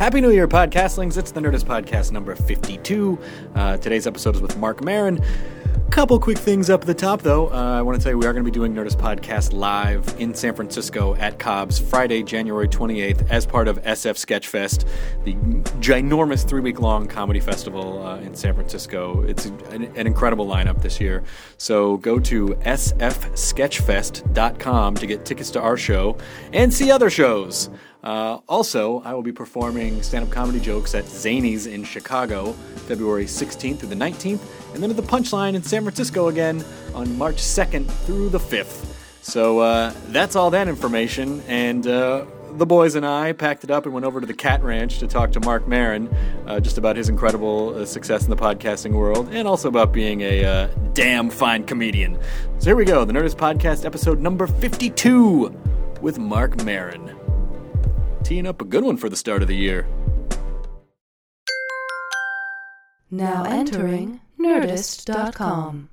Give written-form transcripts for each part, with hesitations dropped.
Happy New Year, podcastlings. It's the Nerdist Podcast number 52. Today's episode is with Marc Maron. Couple quick things up at the top, though. I want to tell you we are going to be doing Nerdist Podcast live in San Francisco at Cobb's Friday, January 28th as part of SF Sketchfest, the ginormous 3-week-long comedy festival in San Francisco. It's an incredible lineup this year. So go to sfsketchfest.com to get tickets to our show and see other shows. Also, I will be performing stand-up comedy jokes at Zanies in Chicago, February 16th through the 19th, and then at the Punchline in San Francisco again on March 2nd through the 5th. So that's all that information, and the boys and I packed it up and went over to the Cat Ranch to talk to Marc Maron just about his incredible success in the podcasting world, and also about being a damn fine comedian. So here we go, the Nerdist Podcast episode number 52 with Marc Maron. Teeing up a good one for the start of the year. Now entering Nerdist.com.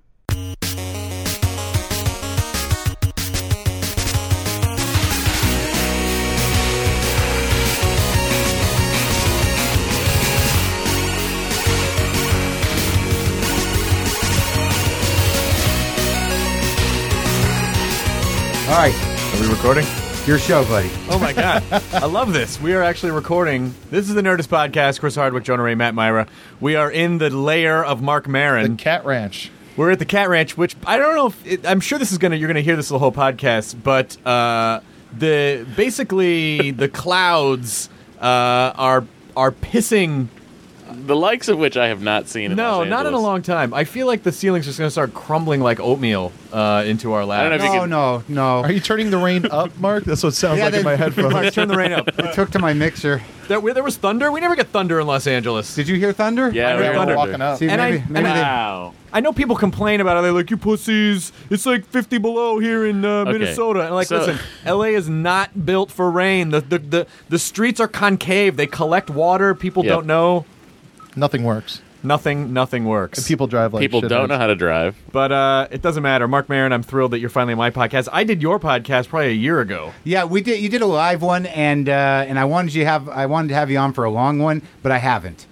All right. Are we recording? Your show, buddy. Oh, my God. I love this. We are actually recording. This is the Nerdist Podcast. Chris Hardwick, Jonah Ray, Matt Myra. We are in the lair of Marc Maron. The Cat Ranch. We're at the Cat Ranch, which I don't know if... I'm sure this is you're going to hear this the whole podcast, but basically the clouds are pissing... The likes of which I have not seen in Los Angeles. No, not in a long time. I feel like the ceiling's just going to start crumbling like oatmeal into our lap. I don't know if you can... No. Are you turning the rain up, Mark? That's what it sounds like in my headphones. Mark, turn the rain up. I took to my mixer. There was thunder? We never get thunder in Los Angeles. Did you hear thunder? Yeah, we heard were thunder. Walking up. See, maybe Wow. I know people complain about it. They're like, you pussies, it's like 50 below here in Minnesota. And listen, LA is not built for rain. The streets are concave. They collect water. People don't know. Nothing works. Nothing works. And people drive like People don't know how to drive. But it doesn't matter. Marc Maron, I'm thrilled that you're finally on my podcast. I did your podcast probably a year ago. Yeah, we did. You did a live one, and I wanted to have you on for a long one, but I haven't.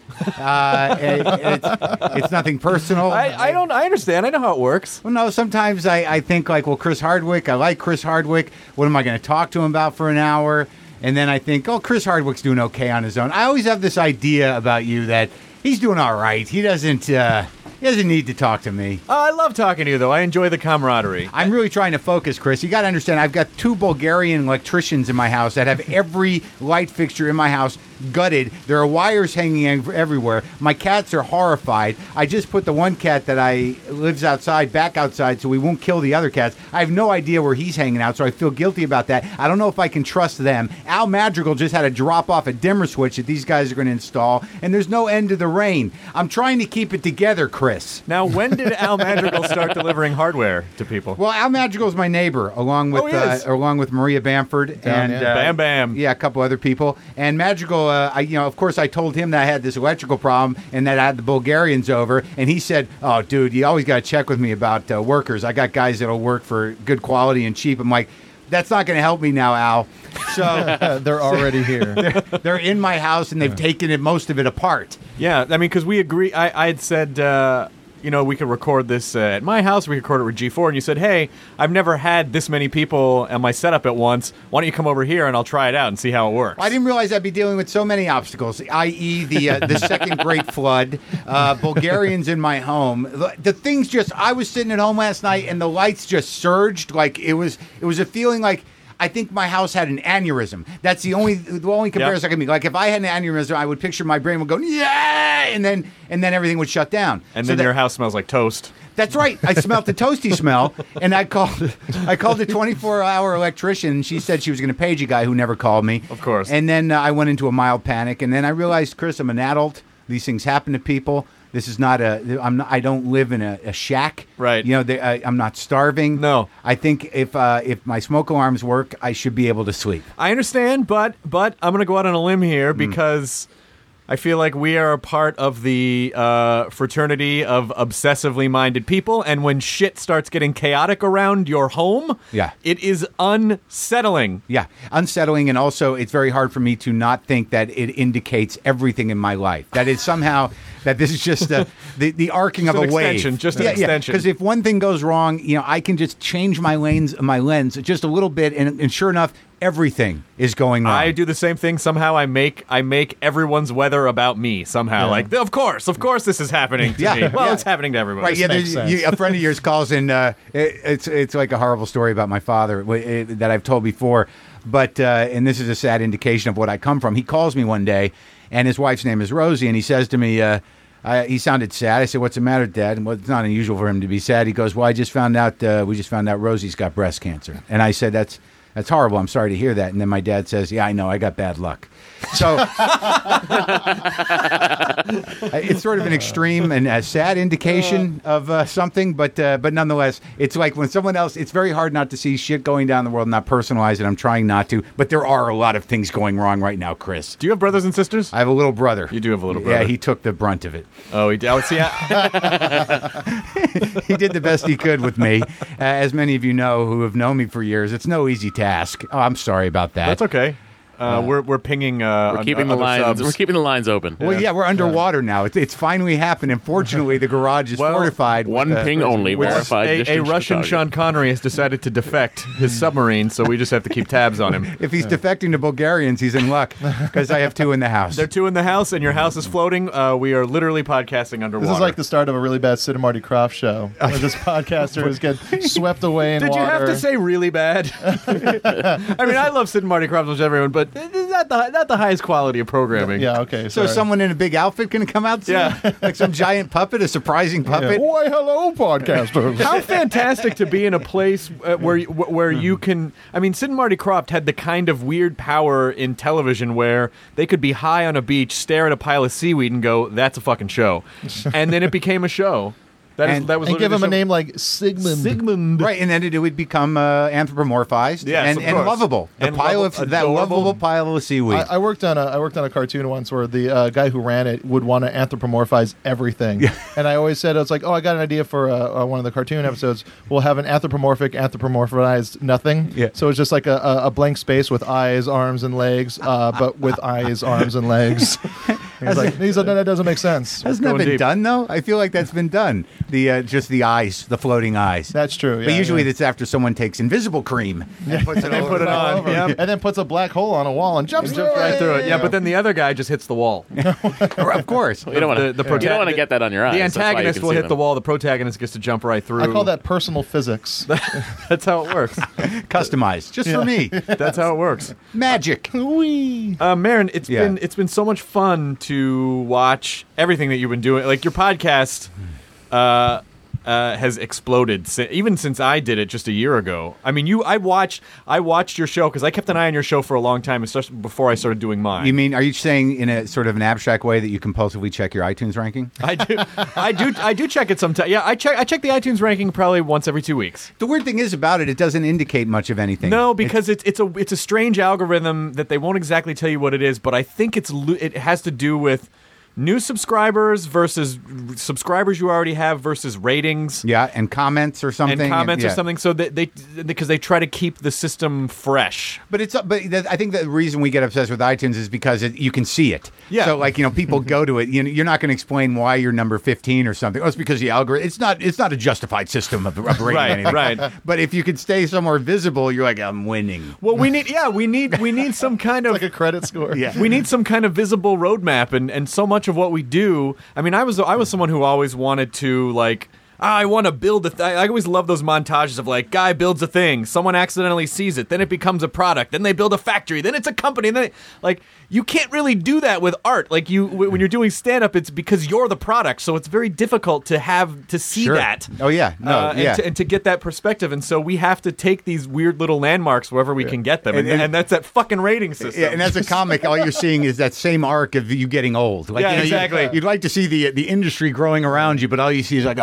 It's nothing personal. I understand. I know how it works. Well, no, sometimes I think like, well, Chris Hardwick. I like Chris Hardwick. What am I going to talk to him about for an hour? And then I think, oh, Chris Hardwick's doing okay on his own. I always have this idea about you that he's doing all right. He doesn't need to talk to me. I love talking to you, though. I enjoy the camaraderie. I'm really trying to focus, Chris. You got to understand, I've got 2 Bulgarian electricians in my house that have every light fixture in my house gutted. There are wires hanging everywhere. My cats are horrified. I just put the one cat that lives outside back outside so we won't kill the other cats. I have no idea where he's hanging out, so I feel guilty about that. I don't know if I can trust them. Al Madrigal just had to drop off a dimmer switch that these guys are going to install, and there's no end to the rain. I'm trying to keep it together, Chris. Now, when did Al Madrigal start delivering hardware to people? Well, Al Madrigal's my neighbor, along with Maria Bamford and Bam Bam. Yeah, a couple other people. And Madrigal, of course, I told him that I had this electrical problem and that I had the Bulgarians over, and he said, "Oh, dude, you always got to check with me about workers. I got guys that'll work for good quality and cheap." I'm like, that's not going to help me now, Al. So they're already here. They're in my house and they've taken most of it apart. Yeah, I mean, because we agree. I had said, we could record this at my house. We could record it with G4. And you said, hey, I've never had this many people at my setup at once. Why don't you come over here and I'll try it out and see how it works? I didn't realize I'd be dealing with so many obstacles, i.e. the second great flood, Bulgarians in my home. The things I was sitting at home last night and the lights just surged. Like it was a feeling like I think my house had an aneurysm. That's the only comparison I can make. Like if I had an aneurysm, I would picture my brain would go, yeah, and then everything would shut down. And so then your house smells like toast. That's right. I smelled the toasty smell, and I called the 24-hour electrician, and she said she was going to page a guy who never called me. Of course. And then I went into a mild panic, and then I realized, Chris, I'm an adult. These things happen to people. This is not I don't live in a shack. Right. I'm not starving. No. I think if my smoke alarms work, I should be able to sleep. I understand, but I'm going to go out on a limb here because I feel like we are a part of the fraternity of obsessively minded people, and when shit starts getting chaotic around your home, it is unsettling. Yeah, unsettling, and also it's very hard for me to not think that it indicates everything in my life. That is somehow that this is just the arcing Just of an a wave. extension, just an extension. Because if one thing goes wrong, I can just change my lens just a little bit, and sure enough, everything is going wrong. I do the same thing. Somehow I make everyone's weather about me. Somehow, like of course this is happening to me. Well, it's happening to everybody. Right? Yeah. A friend of yours calls in. It's like a horrible story about my father that I've told before, but and this is a sad indication of what I come from. He calls me one day, and his wife's name is Rosie, and he says to me. He sounded sad. I said, "What's the matter, Dad?" And it's not unusual for him to be sad. He goes, "Well, we just found out Rosie's got breast cancer." And I said, "That's horrible. I'm sorry to hear that." And then my dad says, "Yeah, I know. I got bad luck." So it's sort of an extreme and a sad indication of something, but nonetheless, it's like when someone else. It's very hard not to see shit going down in the world and not personalize it. I'm trying not to, but there are a lot of things going wrong right now, Chris. Do you have brothers and sisters? I have a little brother. You do have a little brother. Yeah, he took the brunt of it. Oh, he did. Oh, see, he did the best he could with me. As many of you know who have known me for years, it's no easy task. Oh, I'm sorry about that. That's okay. We're pinging. We're keeping the lines. Subs. We're keeping the lines open. Well, yeah, we're underwater now. It's finally happened, and fortunately, the garage is fortified. One ping only, verified. A Russian Sean Connery has decided to defect his submarine, so we just have to keep tabs on him. If he's defecting to Bulgarians, he's in luck because I have two in the house. There are two in the house, and your house is floating. We are literally podcasting underwater. This is like the start of a really bad Sid and Marty Krofft show, where this podcaster is getting swept away in water. Did you have to say really bad? I mean, I love Sid and Marty Krofft, which everyone, but it's not the highest quality of programming. Yeah, okay. So someone in a big outfit going to come out soon? Yeah. Like some giant puppet, a surprising puppet? Yeah. Why, hello, podcasters. How fantastic to be in a place where you can... I mean, Sid and Marty Krofft had the kind of weird power in television where they could be high on a beach, stare at a pile of seaweed, and go, that's a fucking show. And then it became a show. And give him a name like Sigmund. Right, and then it would become anthropomorphized and lovable. That lovable pile of seaweed. I worked on a cartoon once where the guy who ran it would want to anthropomorphize everything. Yeah. And I always said, I was like, I got an idea for one of the cartoon episodes. We'll have an anthropomorphized nothing. Yeah. So it's just like a blank space with eyes, arms, and legs, but with eyes, arms, and legs. He's like, no, that doesn't make sense. Hasn't that been done, though? I feel like that's been done. Just the eyes, the floating eyes. That's true. But usually it's after someone takes invisible cream and puts it on. And then puts a black hole on a wall and jumps right through it. Yeah, but then the other guy just hits the wall. Of course. You don't want to get that on your eyes. The antagonist will hit the wall. The protagonist gets to jump right through. I call that personal physics. That's how it works. Customized, just for me. That's how it works. Magic. Marin, it's been so much fun to watch everything that you've been doing. Like your podcast has exploded even since I did it just a year ago. I mean, I watched your show because I kept an eye on your show for a long time, especially before I started doing mine. You mean, are you saying in a sort of an abstract way that you compulsively check your iTunes ranking? I do check it sometimes. Yeah, I check the iTunes ranking probably once every 2 weeks. The weird thing is about it doesn't indicate much of anything. No, because it's a strange algorithm that they won't exactly tell you what it is, but I think it has to do with new subscribers versus subscribers you already have versus ratings. Yeah, and comments or something. Or something. So because they try to keep the system fresh. But I think the reason we get obsessed with iTunes is because you can see it. Yeah. So people go to it. You're not going to explain why you're number 15 or something. Oh, it's because the algorithm. It's not a justified system of rating anything. Right. But if you could stay somewhere visible, you're like, I'm winning. Well, we need some kind of like a credit score. Yeah. We need some kind of visible roadmap, and so much of what we do. I mean, I was someone who always wanted to I want to build a thing. I always love those montages of guy builds a thing, someone accidentally sees it, then it becomes a product, then they build a factory, then it's a company, and then you can't really do that with art. When you're doing stand-up, it's because you're the product, so it's very difficult to see that. Oh yeah, and to get that perspective, and so we have to take these weird little landmarks wherever we can get them, and that's that fucking rating system. Yeah, and as a comic, all you're seeing is that same arc of you getting old. Exactly. You'd like to see the industry growing around you, but all you see is oh fuck.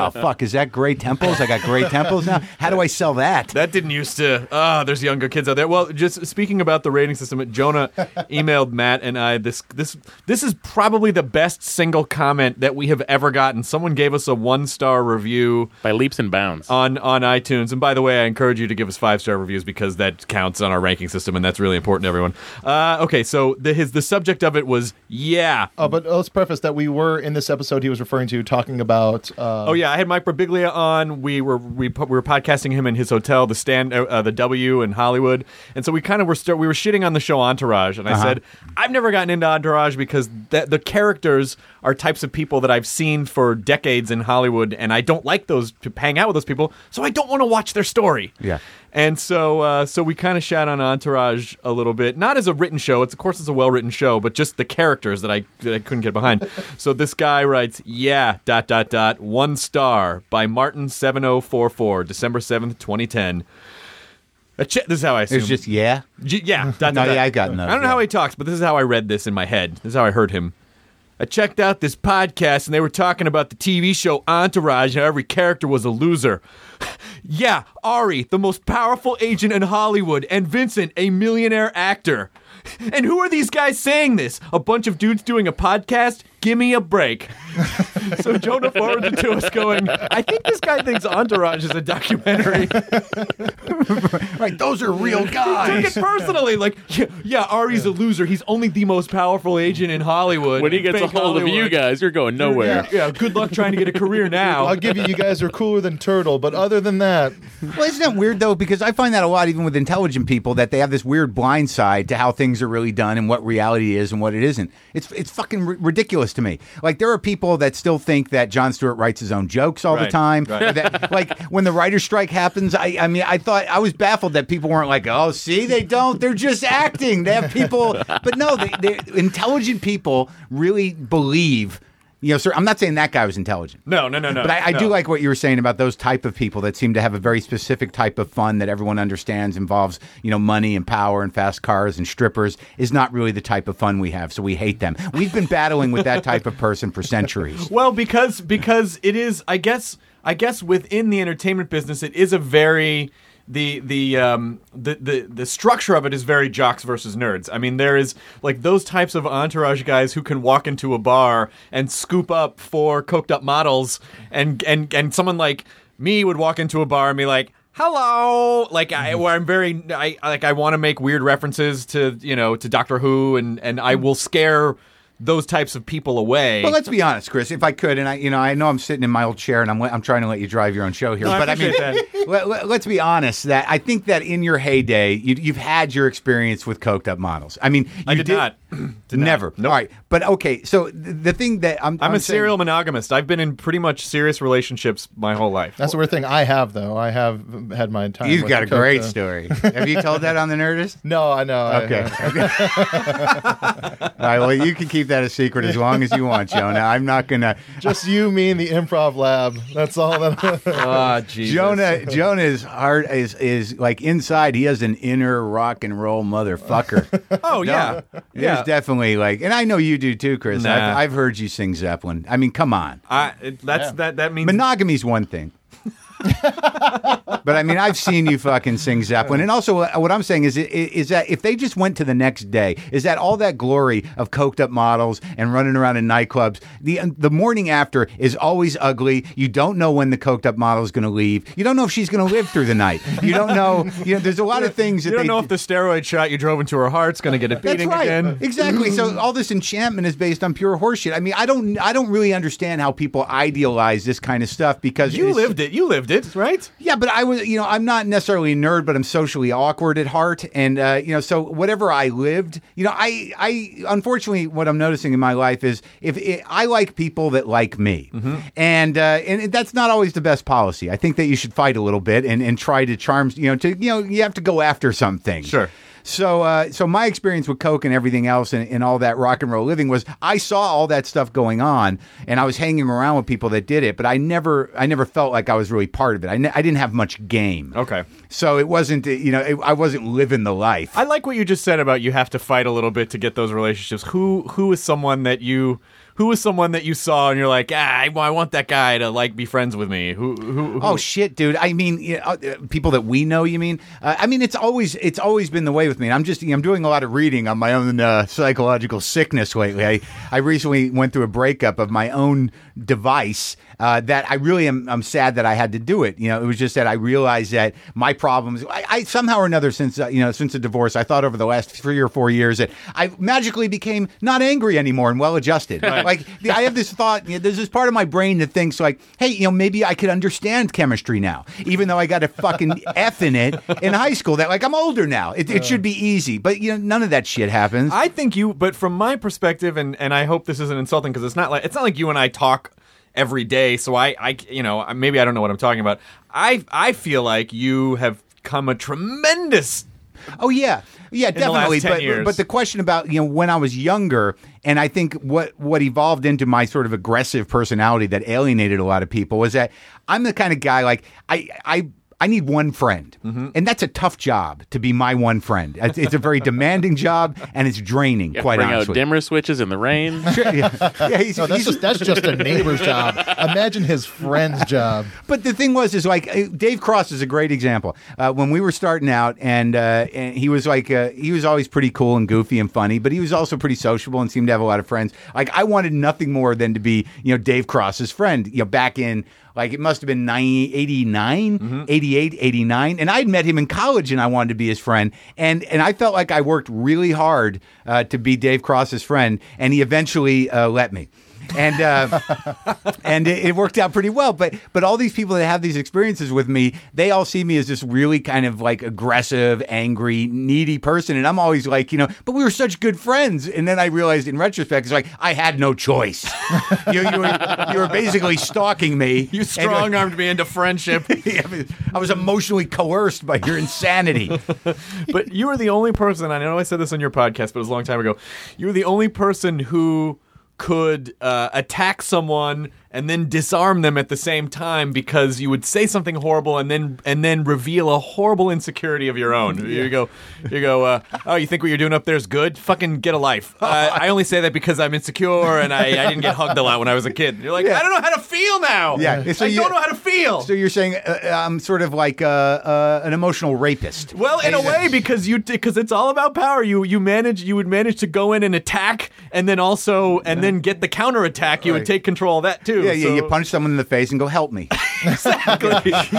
Is that gray temples? I got gray temples now. How do I sell that? That didn't used to. There's younger kids out there. Well, just speaking about the rating system, Jonah emailed Matt and I. This is probably the best single comment that we have ever gotten. Someone gave us a 1-star review By leaps and bounds. on iTunes. And by the way, I encourage you to give us 5-star reviews because that counts on our ranking system, and that's really important to everyone. Okay, so the subject of it was But let's preface that we were in this episode he was referring to talking about. I had Mike Birbiglia on. We were podcasting him in his hotel, the W in Hollywood, and so we kind of we were shitting on the show Entourage, and I said I've never gotten into Entourage because the characters are types of people that I've seen for decades in Hollywood, and I don't like to hang out with those people, so I don't want to watch their story. Yeah. And so we kind of shat on Entourage a little bit, not as a written show. Of course, it's a well-written show, but just the characters that I couldn't get behind. So this guy writes, 1 star by Martin7044, December 7th, 2010. This is how I assume. It's just yeah. Yeah. No, yeah, I got nothing. I don't know how he talks, but this is how I read this in my head. This is how I heard him. I checked out this podcast, and they were talking about the TV show Entourage, and how every character was a loser. Yeah, Ari, the most powerful agent in Hollywood, and Vincent, a millionaire actor. And who are these guys saying this? A bunch of dudes doing a podcast? Give me a break. So Jonah forwarded it to us going, I think this guy thinks Entourage is a documentary. Right, those are real guys. Took it personally. Like, yeah, Ari's a loser. He's only the most powerful agent in Hollywood. When he gets a Fake hold of you Hollywood. guys, you're going nowhere. Yeah, good luck trying to get a career now. I'll give you guys are cooler than Turtle, but other than that, Well, isn't that weird, though? Because I find that a lot, even with intelligent people, that they have this weird blind side to how things are really done and what reality is and what it isn't. It's fucking ridiculous to me. Like, there are people that still think that Jon Stewart writes his own jokes all the Right, time. right. That, like, when the writer's strike happens, I mean, I thought, I was baffled that people weren't like, oh, see, they don't. They're just acting. They have people. But no, they intelligent people really believe. You know, sir, I'm not saying that guy was intelligent. No. But I do like what you were saying about those type of people that seem to have a very specific type of fun that everyone understands involves, you know, money and power and fast cars and strippers is not really the type of fun we have. So we hate them. We've been battling with that type of person for centuries. Well, because it is, I guess within the entertainment business, it is a very the structure of it is very jocks versus nerds. I mean, there is like those types of Entourage guys who can walk into a bar and scoop up 4 coked up models, and someone like me would walk into a bar and be like, hello, like where I'm very I want to make weird references to to Doctor Who, and I will scare those types of people away. Well, let's be honest, Chris. If I could, and I know I'm sitting in my old chair, and I'm trying to let you drive your own show here. No, but I mean, let's be honest. That I think that in your heyday, you've had your experience with coked up models. I mean, I did not. Never. Nope. All right, but okay. So the thing that I'm a saying, serial monogamist. I've been in pretty much serious relationships my whole life. that's the weird thing. I have though. I have had my time. You've with got a the great Coke, story. Have you told that on the Nerdist? No, I know. Okay. All right. Well, you can keep that a secret as long as you want, Jonah. I'm not gonna. Just you, me, and the improv lab. That's all. Ah, Jesus. Jonah's heart is like inside. He has an inner rock and roll motherfucker. Oh yeah, There's definitely like, and I know you do too, Chris. Nah. I've heard you sing Zeppelin. I mean, come on. That means Monogamy's one thing. But I mean, I've seen you fucking sing Zeppelin, and also what I'm saying is that if they just went to the next day, is that all that glory of coked up models and running around in nightclubs? The morning after is always ugly. You don't know when the coked up model is going to leave. You don't know if she's going to live through the night. You don't know. There's a lot of things that you don't know if the steroid shot you drove into her heart's going to get a beating That's right. again. Exactly. So all this enchantment is based on pure horseshit. I mean, I don't really understand how people idealize this kind of stuff because You lived it, right? Yeah, but I was, I'm not necessarily a nerd, but I'm socially awkward at heart, and so whatever I lived, I unfortunately what I'm noticing in my life is I like people that like me, and that's not always the best policy. I think that you should fight a little bit and try to charm, you have to go after some things. Sure. So my experience with Coke and everything else and all that rock and roll living was I saw all that stuff going on, and I was hanging around with people that did it, but I never felt like I was really part of it. I didn't have much game. Okay. So it wasn't, I wasn't living the life. I like what you just said about you have to fight a little bit to get those relationships. Who is someone that you who is someone that you saw and you're like, I want that guy to like be friends with me? Who? Oh shit, dude! I mean, people that we know. You mean? I mean, it's always been the way with me. I'm doing a lot of reading on my own psychological sickness lately. I recently went through a breakup of my own device. That I really am sad that I had to do it. It was just that I realized that my problems. I somehow or another since the divorce, I thought over the last 3 or 4 years that I magically became not angry anymore and well adjusted. Like I have this thought. There's this part of my brain that thinks like, hey, maybe I could understand chemistry now, even though I got a fucking F in it in high school. That like I'm older now. It should be easy, but none of that shit happens. I think but from my perspective, and I hope this isn't insulting because it's not like you and I talk every day, so I maybe I don't know what I'm talking about. I feel like you have come a tremendous. Oh yeah, definitely. In the last 10 years. But the question about when I was younger, and I think what evolved into my sort of aggressive personality that alienated a lot of people was that I'm the kind of guy like I need one friend, and that's a tough job to be my one friend. It's a very demanding job, and it's draining. Quite bring honestly, out dimmer switches in the rain. Sure, yeah, that's just a neighbor's job. Imagine his friend's job. But the thing is like Dave Cross is a great example. When we were starting out, and he was like he was always pretty cool and goofy and funny, but he was also pretty sociable and seemed to have a lot of friends. Like I wanted nothing more than to be Dave Cross's friend. Back in. Like, it must have been 89, 88, 89. And I'd met him in college, and I wanted to be his friend. And I felt like I worked really hard to be Dave Cross's friend, and he eventually let me. And and it worked out pretty well. But all these people that have these experiences with me, they all see me as this really kind of like aggressive, angry, needy person. And I'm always like, but we were such good friends. And then I realized in retrospect, it's like, I had no choice. you were basically stalking me. You strong-armed me into friendship. I was emotionally coerced by your insanity. But you were the only person, I know I said this on your podcast, but it was a long time ago. You were the only person who could attack someone and then disarm them at the same time because you would say something horrible and then reveal a horrible insecurity of your own. Yeah. You go, oh, you think what you're doing up there is good? Fucking get a life. I only say that because I'm insecure and I didn't get hugged a lot when I was a kid. You're like, I don't know how to feel now. Yeah, so I don't know how to feel. So you're saying I'm sort of like an emotional rapist. Well, in a way, because it's all about power. You would manage to go in and attack and then then get the counterattack. You would take control of that too. Yeah, you punch someone in the face and go, help me. Exactly.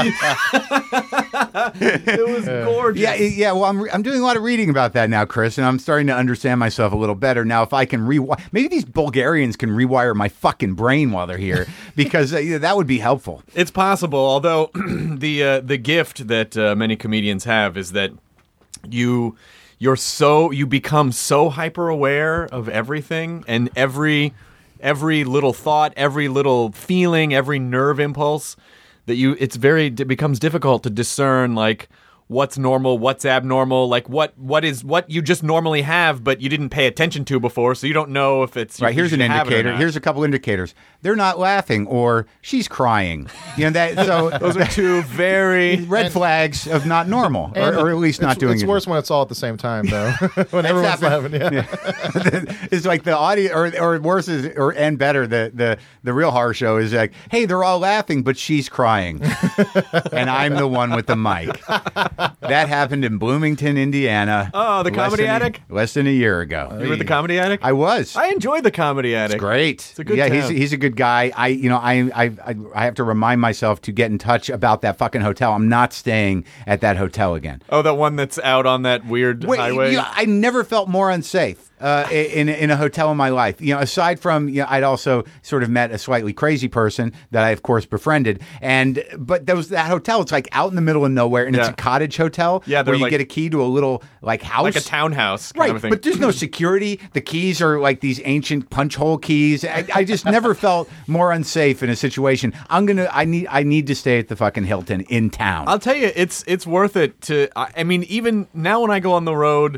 It was gorgeous. Yeah. Well, I'm doing a lot of reading about that now, Chris, and I'm starting to understand myself a little better. Now, if I can maybe these Bulgarians can rewire my fucking brain while they're here, because that would be helpful. It's possible, although the gift that many comedians have is that you become so hyper aware of everything and every little thought, every little feeling, every nerve impulse that it becomes difficult to discern like what's normal, what's abnormal, like what you just normally have but you didn't pay attention to before, so you don't know if it's right. Here's an indicator. Here's a couple indicators. They're not laughing, or she's crying. So those are two very red flags of not normal, or at least not doing it. It's worse when it's all at the same time, though. When everyone's laughing. Yeah. It's like the audio, or worse and better. The real horror show is like, hey, they're all laughing, but she's crying, and I'm the one with the mic. That happened in Bloomington, Indiana. Oh, the Comedy Attic? Less than a year ago. You were at the Comedy Attic? I was. I enjoyed the Comedy Attic. It's great. It's a good town. He's a good guy. I have to remind myself to get in touch about that fucking hotel. I'm not staying at that hotel again. Oh, that one that's out on that weird highway? I never felt more unsafe. In a hotel in my life, aside from, I'd also sort of met a slightly crazy person that I of course befriended, but there was that hotel. It's like out in the middle of nowhere, and it's a cottage hotel where you get a key to a little like house, like a townhouse, right? Kind of thing. But there's no security. The keys are like these ancient punch hole keys. I just never felt more unsafe in a situation. I need to stay at the fucking Hilton in town. I'll tell you, it's worth it to. I mean, even now when I go on the road.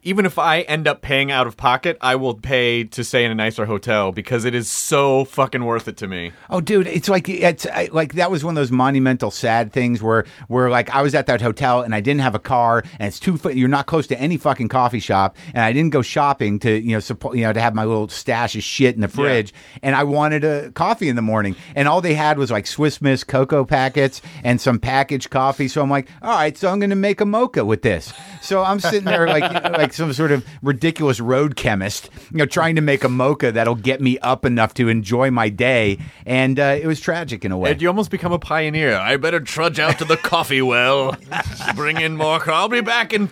even if I end up paying out of pocket, I will pay to stay in a nicer hotel because it is so fucking worth it to me. Oh, dude, it's like that was one of those monumental sad things where like I was at that hotel and I didn't have a car and it's you're not close to any fucking coffee shop and I didn't go shopping to support to have my little stash of shit in the fridge and I wanted a coffee in the morning and all they had was like Swiss Miss cocoa packets and some packaged coffee. So I'm like, all right, so I'm going to make a mocha with this. So I'm sitting there like some sort of ridiculous road chemist, trying to make a mocha that'll get me up enough to enjoy my day. And it was tragic in a way. And you almost become a pioneer. I better trudge out to the coffee well, bring in more. I'll be back in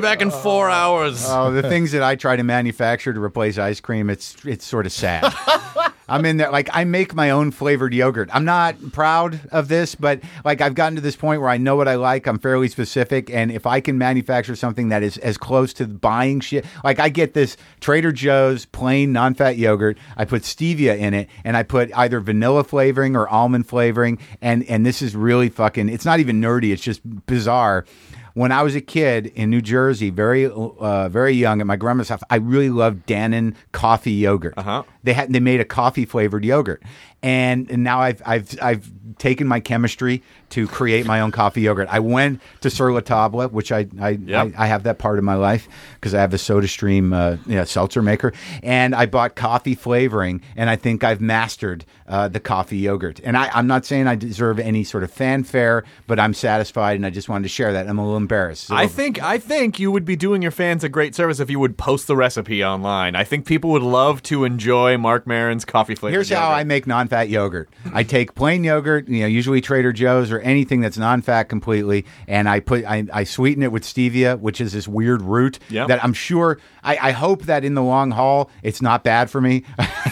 4 hours. Oh, the things that I try to manufacture to replace ice cream, it's sort of sad. I'm in there, like I make my own flavored yogurt. I'm not proud of this, but like I've gotten to this point where I know what I like. I'm fairly specific, and if I can manufacture something that is as close to buying shit, like I get this Trader Joe's plain non-fat yogurt. I put stevia in it, and I put either vanilla flavoring or almond flavoring, and this is really fucking. It's not even nerdy. It's just bizarre. When I was a kid in New Jersey, very young, at my grandma's house, I really loved Dannon coffee yogurt. They made a coffee flavored yogurt, and now I've taken my chemistry to create my own coffee yogurt. I went to Sur La Table, which I have that part of my life because I have a SodaStream seltzer maker, and I bought coffee flavoring, and I think I've mastered the coffee yogurt. And I'm not saying I deserve any sort of fanfare, but I'm satisfied, and I just wanted to share that. I'm a little embarrassed. So, I think you would be doing your fans a great service if you would post the recipe online. I think people would love to enjoy Mark Maron's coffee flavored Here's yogurt. how I make non-fat yogurt. I take plain yogurt, usually Trader Joe's or anything that's non-fat completely, and I sweeten it with stevia, which is this weird root that I'm sure. I hope that in the long haul it's not bad for me.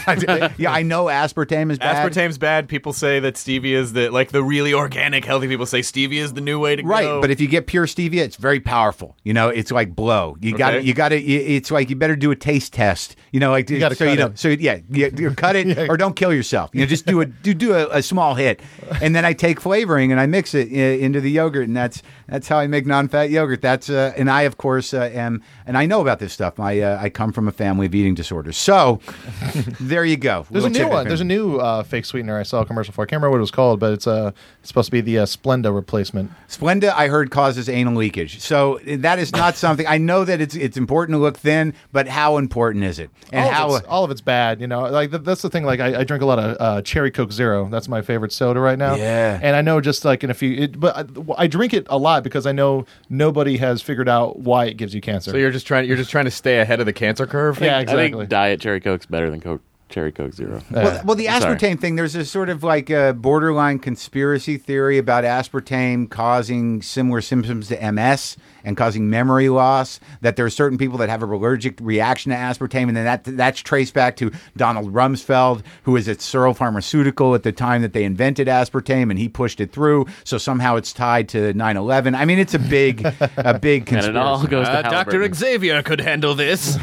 I know aspartame is bad. Aspartame's bad. People say that stevia is the really organic, healthy people say stevia is the new way to go. Right, but if you get pure stevia, it's very powerful. It's like blow. You got to. It's like you better do a taste test. You cut it or don't kill yourself. Just do a small hit, and then I take flavoring and I mix it into the yogurt, and that's how I make non-fat yogurt. And I of course am, and I know about this stuff. I come from a family of eating disorders, so there you go. There's a new one. There's a new fake sweetener I saw a commercial for. I can't remember what it was called, but it's supposed to be the Splenda replacement. Splenda, I heard, causes anal leakage. So that is not something. I know that it's important to look thin, but how important is it? And all of it's bad. That's the thing. Like I drink a lot of Cherry Coke Zero. That's my favorite soda right now. Yeah. And I know just like in a few, but I drink it a lot because I know nobody has figured out why it gives you cancer. So you're just trying to stay ahead of the cancer curve. Yeah, I exactly. think Diet Cherry Coke's better than Cherry Coke Zero. Well, the aspartame thing, there's a sort of like a borderline conspiracy theory about aspartame causing similar symptoms to MS and causing memory loss, that there are certain people that have a allergic reaction to aspartame, and then that's traced back to Donald Rumsfeld, who was at Searle Pharmaceutical at the time that they invented aspartame, and he pushed it through, so somehow it's tied to 9/11. I mean, it's a big conspiracy. And it all goes to Dr. Halliburton. Xavier could handle this.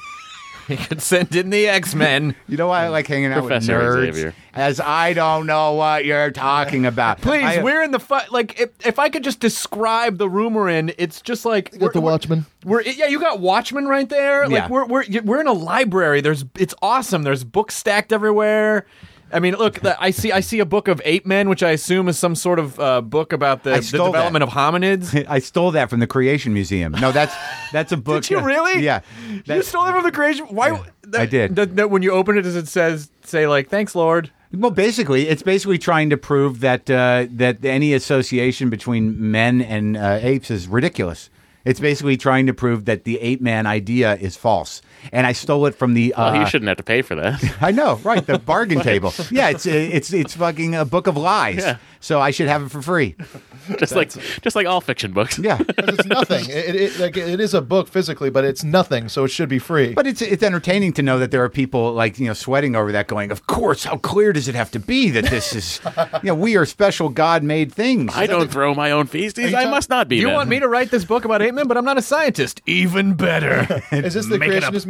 He could send in the X-Men. You know why I like hanging out Professor with nerds? Xavier. As I don't know what you're talking about. Please, we're in the if I could just describe the room we're in, it's just like You got the Watchmen. You got Watchmen right there. Yeah. Like we're in a library. It's awesome. There's books stacked everywhere. I mean, look, I see a book of ape men, which I assume is some sort of book about the development of hominids. I stole that from the Creation Museum. No, that's a book. Did you really? Yeah. You stole that from the Creation? Why? Yeah, I did. When you open it, does it say like, "Thanks, Lord"? Well, it's basically trying to prove that any association between men and apes is ridiculous. It's basically trying to prove that the ape man idea is false. And I stole it from the. Well, you shouldn't have to pay for that. I know, right? The bargain table. Yeah, it's fucking a book of lies. Yeah. So I should have it for free. just like all fiction books. Yeah. Because it's nothing. It is a book physically, but it's nothing, so it should be free. But it's entertaining to know that there are people sweating over that, going, "Of course, how clear does it have to be that this is, we are special God-made things." I don't throw my own feces. I must not be. You then. want me to write this book about ape men, but I'm not a scientist. Even better. Is this the Creationist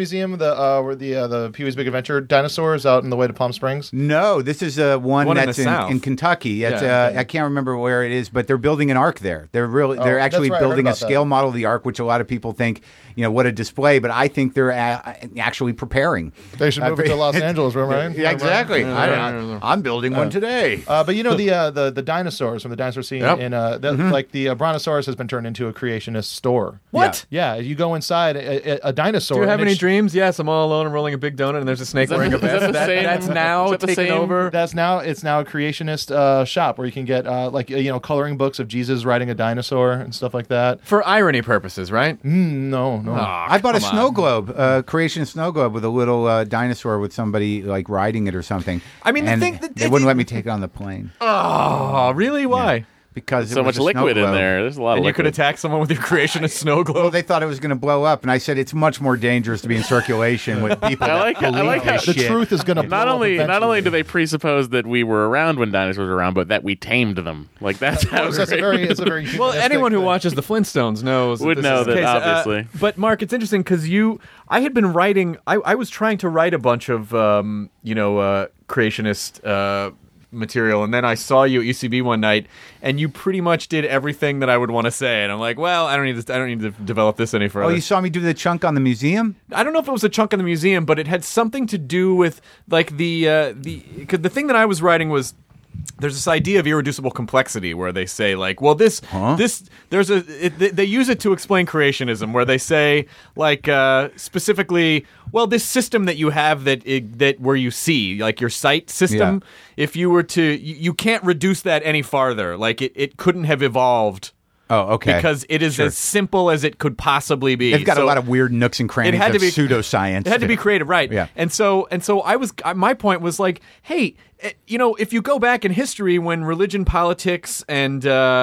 museum where the Pee-wee's Big Adventure dinosaurs out in the way to Palm Springs? No, this is one One in that's the south. in Kentucky. It's, Yeah. I can't remember where it is, but they're building an ark there. They're actually that's right, I heard building a about that. scale model of the ark, which a lot of people think, what a display. But I think they're actually preparing. They should move it to Los Angeles, right? Yeah, exactly. Yeah. I'm building one today. But the dinosaurs from the dinosaur scene Yep. in like the Brontosaurus has been turned into a creationist store. What? Yeah, you go inside a dinosaur. Do you have and any it's- dreams? Yes, I'm all alone. I'm rolling a big donut, and there's a snake wearing a is that vest. the same- That's now is that the taken same- over. It's now a creationist shop where you can get coloring books of Jesus riding a dinosaur and stuff like that. For irony purposes, right? No. Aw, I bought a come snow on. globe, creation snow globe with a little dinosaur with somebody like riding it or something. I mean, the And thing that- they wouldn't let me take it on the plane Oh, really? Why? because So it was much a snow liquid in globe. there. There's a lot And of you could liquid. attack someone with your creationist snow globe. Well, they thought it was going to blow up, and I said it's much more dangerous to be in circulation with people. I like that believe how- this The shit. truth is going to Not only do they presuppose that we were around when dinosaurs were around, but that we tamed them. Like that's how It's a very Well, humanistic anyone who thing. watches the Flintstones knows Would this know is the that, case. obviously. But Mark, it's interesting because I had been writing. I was trying to write a bunch of creationist material, and then I saw you at UCB one night, and you pretty much did everything that I would want to say. And I'm like, well, I don't need to develop this any further. Oh, you saw me do the chunk on the museum? I don't know if it was a chunk in the museum, but it had something to do with like because the thing that I was writing was. There's this idea of irreducible complexity where they say like, well, they use it to explain creationism where they say like specifically, well, this system that you have that where you see like your sight system, if you were to, you can't reduce that any farther. Like it couldn't have evolved. Oh, okay. Because it is as simple as it could possibly be. They've got a So- lot of weird nooks and crannies it had to of be pseudoscience. It had to be creative, right? Yeah. And so my point was like, hey, if you go back in history when religion, politics, and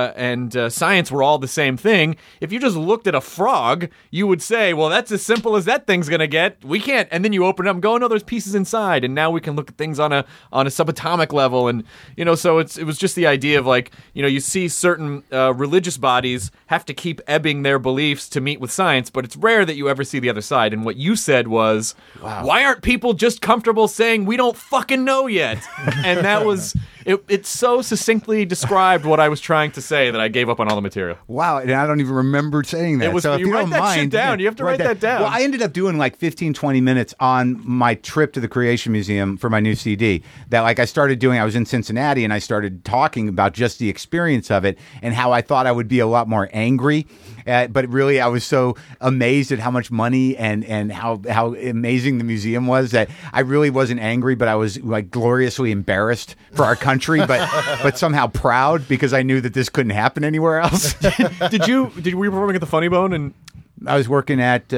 science were all the same thing, if you just looked at a frog, you would say, well, that's as simple as that thing's gonna get. We can't. And then you open it up and go, oh, no, there's pieces inside, and now we can look at things on a subatomic level, and so it was just the idea of like, you see certain religious bodies have to keep ebbing their beliefs to meet with science, but it's rare that you ever see the other side. And what you said was, why aren't people just comfortable saying we don't fucking know yet? And that was it so succinctly described what I was trying to say that I gave up on all the material. Wow, and I don't even remember saying that. It was- so if you you write don't that shit mind, down. You have to write that down. Well, I ended up doing like 15, 20 minutes on my trip to the Creation Museum for my new CD. That like I started doing, I was in Cincinnati and I started talking about just the experience of it and how I thought I would be a lot more angry. But really, I was so amazed at how much money and how amazing the museum was that I really wasn't angry, but I was like gloriously embarrassed for our country, but somehow proud because I knew that this couldn't happen anywhere else. Were you performing at the Funny Bone? And I was working at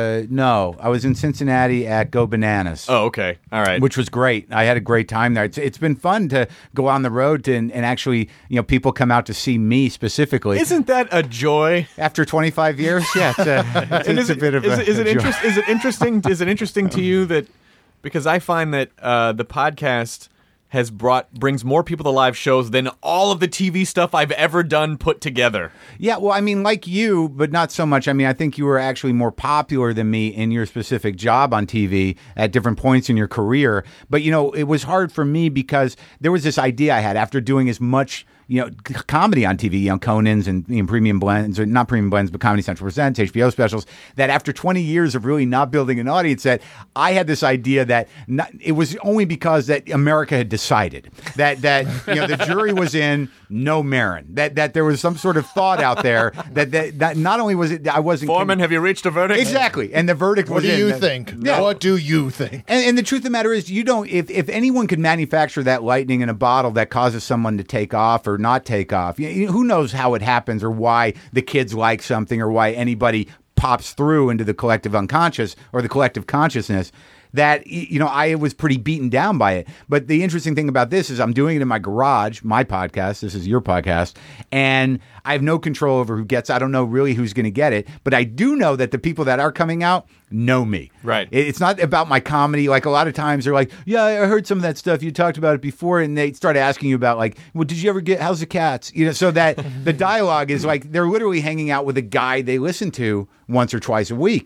I was in Cincinnati at Go Bananas. oh, okay, all right. Which was great. I had a great time there. It's been fun to go on the road and actually, people come out to see me specifically. Isn't that a joy? After 25 years, yeah, it's a bit of a Is it joy. interesting? Is it interesting to you that because I find that the podcast brings more people to live shows than all of the TV stuff I've ever done put together. Yeah, well, I mean, like you, but not so much. I mean, I think you were actually more popular than me in your specific job on TV at different points in your career. But, it was hard for me because there was this idea I had after doing as much comedy on TV, Conan's and Premium Blends, or not Premium Blends, but Comedy Central Presents, HBO specials, that after 20 years of really not building an audience, that I had this idea that it was only because that America had decided that the jury was in, no Marin, that there was some sort of thought out there that not only was it, I wasn't... Foreman, have you reached a verdict? Exactly, and the verdict What was do in. you think? Yeah. What do you think? And the truth of the matter is, you don't. If anyone could manufacture that lightning in a bottle that causes someone to take off or not take off, who knows how it happens or why the kids like something or why anybody pops through into the collective unconscious or the collective consciousness. That, I was pretty beaten down by it. But the interesting thing about this is I'm doing it in my garage, my podcast. This is your podcast. And I have no control over who gets it. I don't know really who's going to get it. But I do know that the people that are coming out know me. Right. It's not about my comedy. Like a lot of times they're like, yeah, I heard some of that stuff. You talked about it before. And they start asking you about like, well, did you ever how's the cats? So that the dialogue is like they're literally hanging out with a guy they listen to once or twice a week.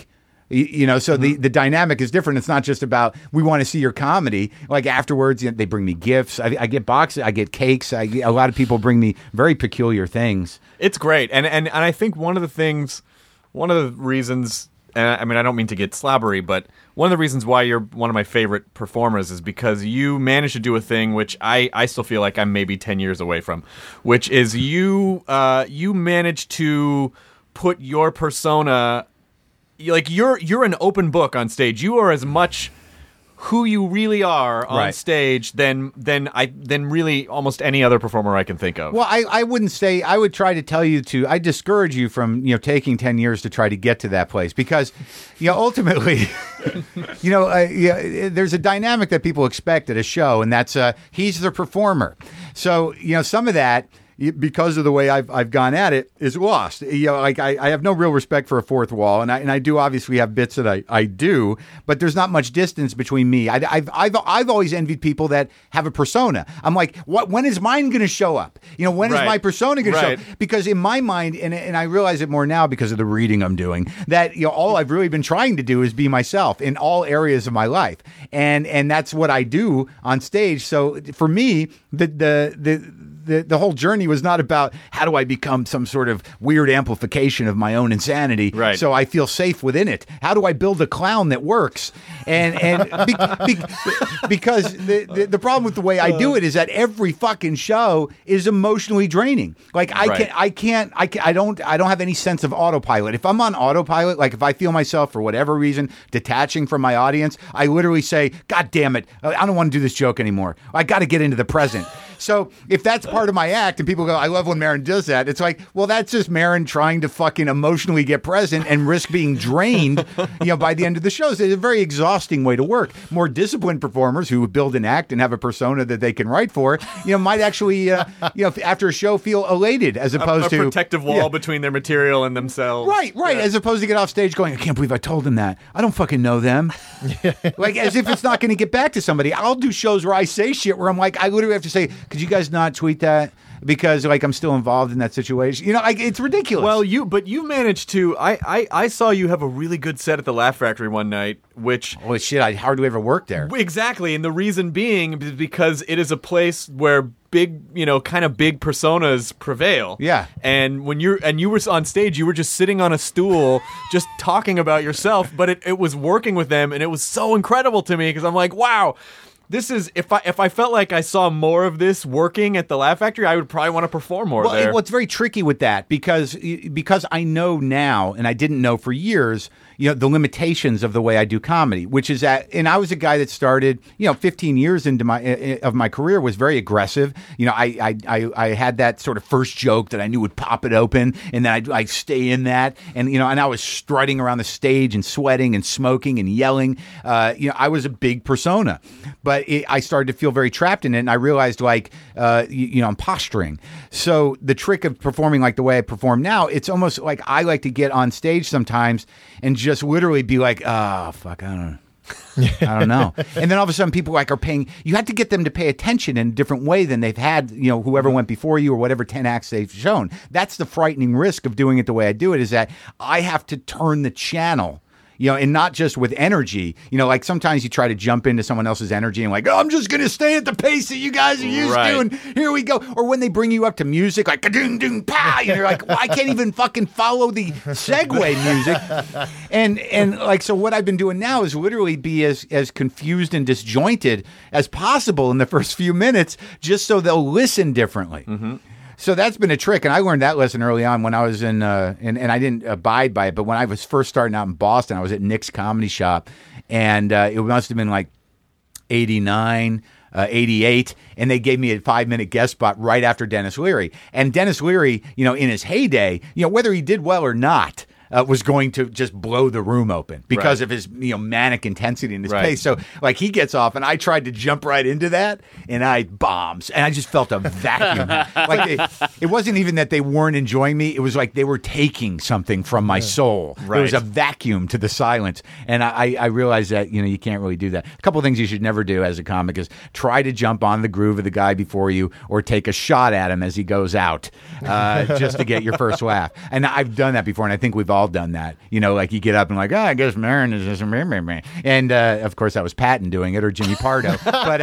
So the dynamic is different. It's not just about we want to see your comedy. Like afterwards, they bring me gifts. I get boxes. I get cakes. A lot of people bring me very peculiar things. It's great, and I think one of the reasons. I mean, I don't mean to get slobbery, but one of the reasons why you're one of my favorite performers is because you managed to do a thing which I still feel like I'm maybe 10 years away from, which is you managed to put your persona, like you're an open book on stage. You are as much who you really are on stage than really almost any other performer I can think of. Well, I wouldn't say. I would try to tell you I discourage you from taking 10 years to try to get to that place, because ultimately there's a dynamic that people expect at a show, and that's he's the performer. So some of that, because of the way I've gone at it, is lost. I have no real respect for a fourth wall, and I do obviously have bits that I do, but there's not much distance between me. I've always envied people that have a persona. I'm like, when is mine going to show up? When is my persona going to show up? Because in my mind, and I realize it more now because of the reading I'm doing, that all I've really been trying to do is be myself in all areas of my life, and that's what I do on stage. So for me, the whole journey was not about how do I become some sort of weird amplification of my own insanity, so I feel safe within it. How do I build a clown that works? Because the problem with the way I do it is that every fucking show is emotionally draining. Like I don't have any sense of autopilot. If I'm on autopilot, like if I feel myself for whatever reason detaching from my audience, I literally say, God damn it, I don't want to do this joke anymore. I got to get into the present. So if that's part of my act and people go, I love when Maron does that, it's like, well, that's just Maron trying to fucking emotionally get present and risk being drained, by the end of the show. So it's a very exhausting way to work. More disciplined performers who build an act and have a persona that they can write for, might actually, after a show feel elated as opposed to a protective wall between their material and themselves. Right. Yeah. As opposed to get off stage going, I can't believe I told them that. I don't fucking know them. Like as if it's not going to get back to somebody. I'll do shows where I say shit where I'm like, I literally have to say, could you guys not tweet that? Because I'm still involved in that situation. It's ridiculous. Well, you managed to. I saw you have a really good set at the Laugh Factory one night, which holy shit, I hardly ever worked there. Exactly, and the reason being is because it is a place where big personas prevail. Yeah. And when you were on stage, you were just sitting on a stool, just talking about yourself, but it was working with them, and it was so incredible to me because I'm like, wow. This is if I felt like I saw more of this working at the Laugh Factory, I would probably want to perform more there. Well, it's very tricky with that because I know now, and I didn't know for years, the limitations of the way I do comedy, which is that, and I was a guy that started, 15 years into my career was very aggressive. I had that sort of first joke that I knew would pop it open, and then I'd stay in that, and I was strutting around the stage and sweating and smoking and yelling. I was a big persona, but I started to feel very trapped in it, and I realized I'm posturing. So the trick of performing like the way I perform now, it's almost like I like to get on stage sometimes and just literally be like, oh, fuck, I don't know. And then all of a sudden people are paying, you have to get them to pay attention in a different way than they've had, whoever went before you or whatever 10 acts they've shown. That's the frightening risk of doing it the way I do it, is that I have to turn the channel. And not just with energy, like sometimes you try to jump into someone else's energy and I'm just going to stay at the pace that you guys are used to. And here we go. Or when they bring you up to music, like, ka-doom, doom, pa, and you're like, well, I can't even fucking follow the segue music. And so what I've been doing now is literally be as confused and disjointed as possible in the first few minutes, just so they'll listen differently. Mm-hmm. So that's been a trick, and I learned that lesson early on when I was and I didn't abide by it, but when I was first starting out in Boston, I was at Nick's Comedy Shop, and it must have been 89, 88, and they gave me a 5-minute guest spot right after Dennis Leary. And Dennis Leary, in his heyday, whether he did well or not, was going to just blow the room open because of his manic intensity and his pace. So he gets off, and I tried to jump right into that, and I bombs, and I just felt a vacuum. It wasn't even that they weren't enjoying me; it was like they were taking something from my soul. Right. There was a vacuum to the silence, and I realized that you can't really do that. A couple of things you should never do as a comic is try to jump on the groove of the guy before you, or take a shot at him as he goes out, just to get your first laugh. And I've done that before, and I think we've all all done that. You know, like you get up and like, I guess Maron is just and of course that was Patton doing it or Jimmy Pardo. But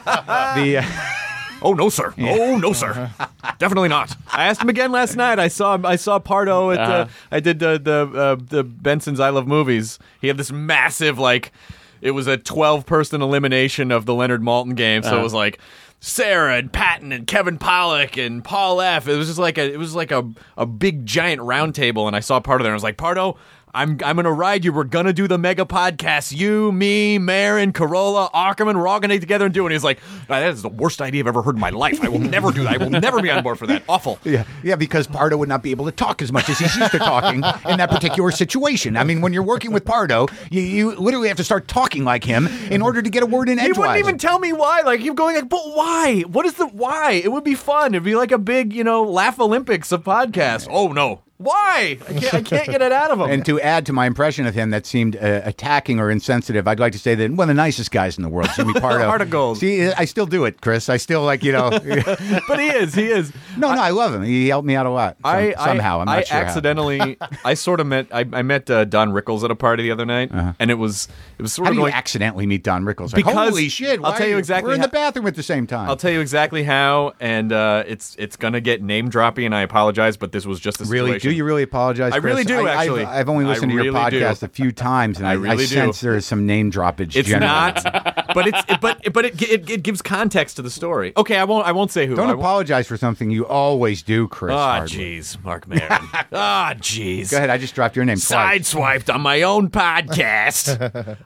Oh no, sir! Oh no, sir! Definitely not. I asked him again last night. I saw Pardo at. I did the Benson's I Love Movies. He had this massive it was a 12-person elimination of the Leonard Maltin game. So it was like Sarah and Patton and Kevin Pollak and Paul F. It was just like a big giant round table, and I saw Pardo there. And I was like, Pardo, I'm gonna ride you. We're gonna do the mega podcast. You, me, Maron, Carolla, Ackerman. We're all gonna get together and do it. And he's like, that is the worst idea I've ever heard in my life. I will never do that. I will never be on board for that. Awful. Yeah, because Pardo would not be able to talk as much as he's used to talking in that particular situation. I mean, when you're working with Pardo, you literally have to start talking like him in order to get a word in edgewise. He wouldn't even tell me why. Like, he'd going like, but why? What is the why? It would be fun. It'd be like a big, laugh Olympics of podcasts. Oh no. Why? I can't get it out of him. And to add to my impression of him that seemed attacking or insensitive, I'd like to say that one of the nicest guys in the world, Jimmy Pardo. Heart of gold. See, I still do it, Chris. I still But he is. No, I love him. He helped me out a lot. Somehow, I'm not sure accidentally, I sort of met Don Rickles at a party the other night, and it was sort How of do you like accidentally meet Don Rickles? Like, because holy shit! I'll tell you exactly. We're in the bathroom at the same time. I'll tell you exactly how, and it's gonna get name droppy, and I apologize, but this was just a situation. Really? Do you really apologize? I really Chris? do, actually. I've only listened to your podcast a few times, and I sense there is some name droppage. It's generally. not, but it gives context to the story. Okay, I won't say who. Don't apologize for something you always do, Chris. Jeez, Mark Maron. Jeez. Go ahead. I just dropped your name twice. Sideswiped on my own podcast.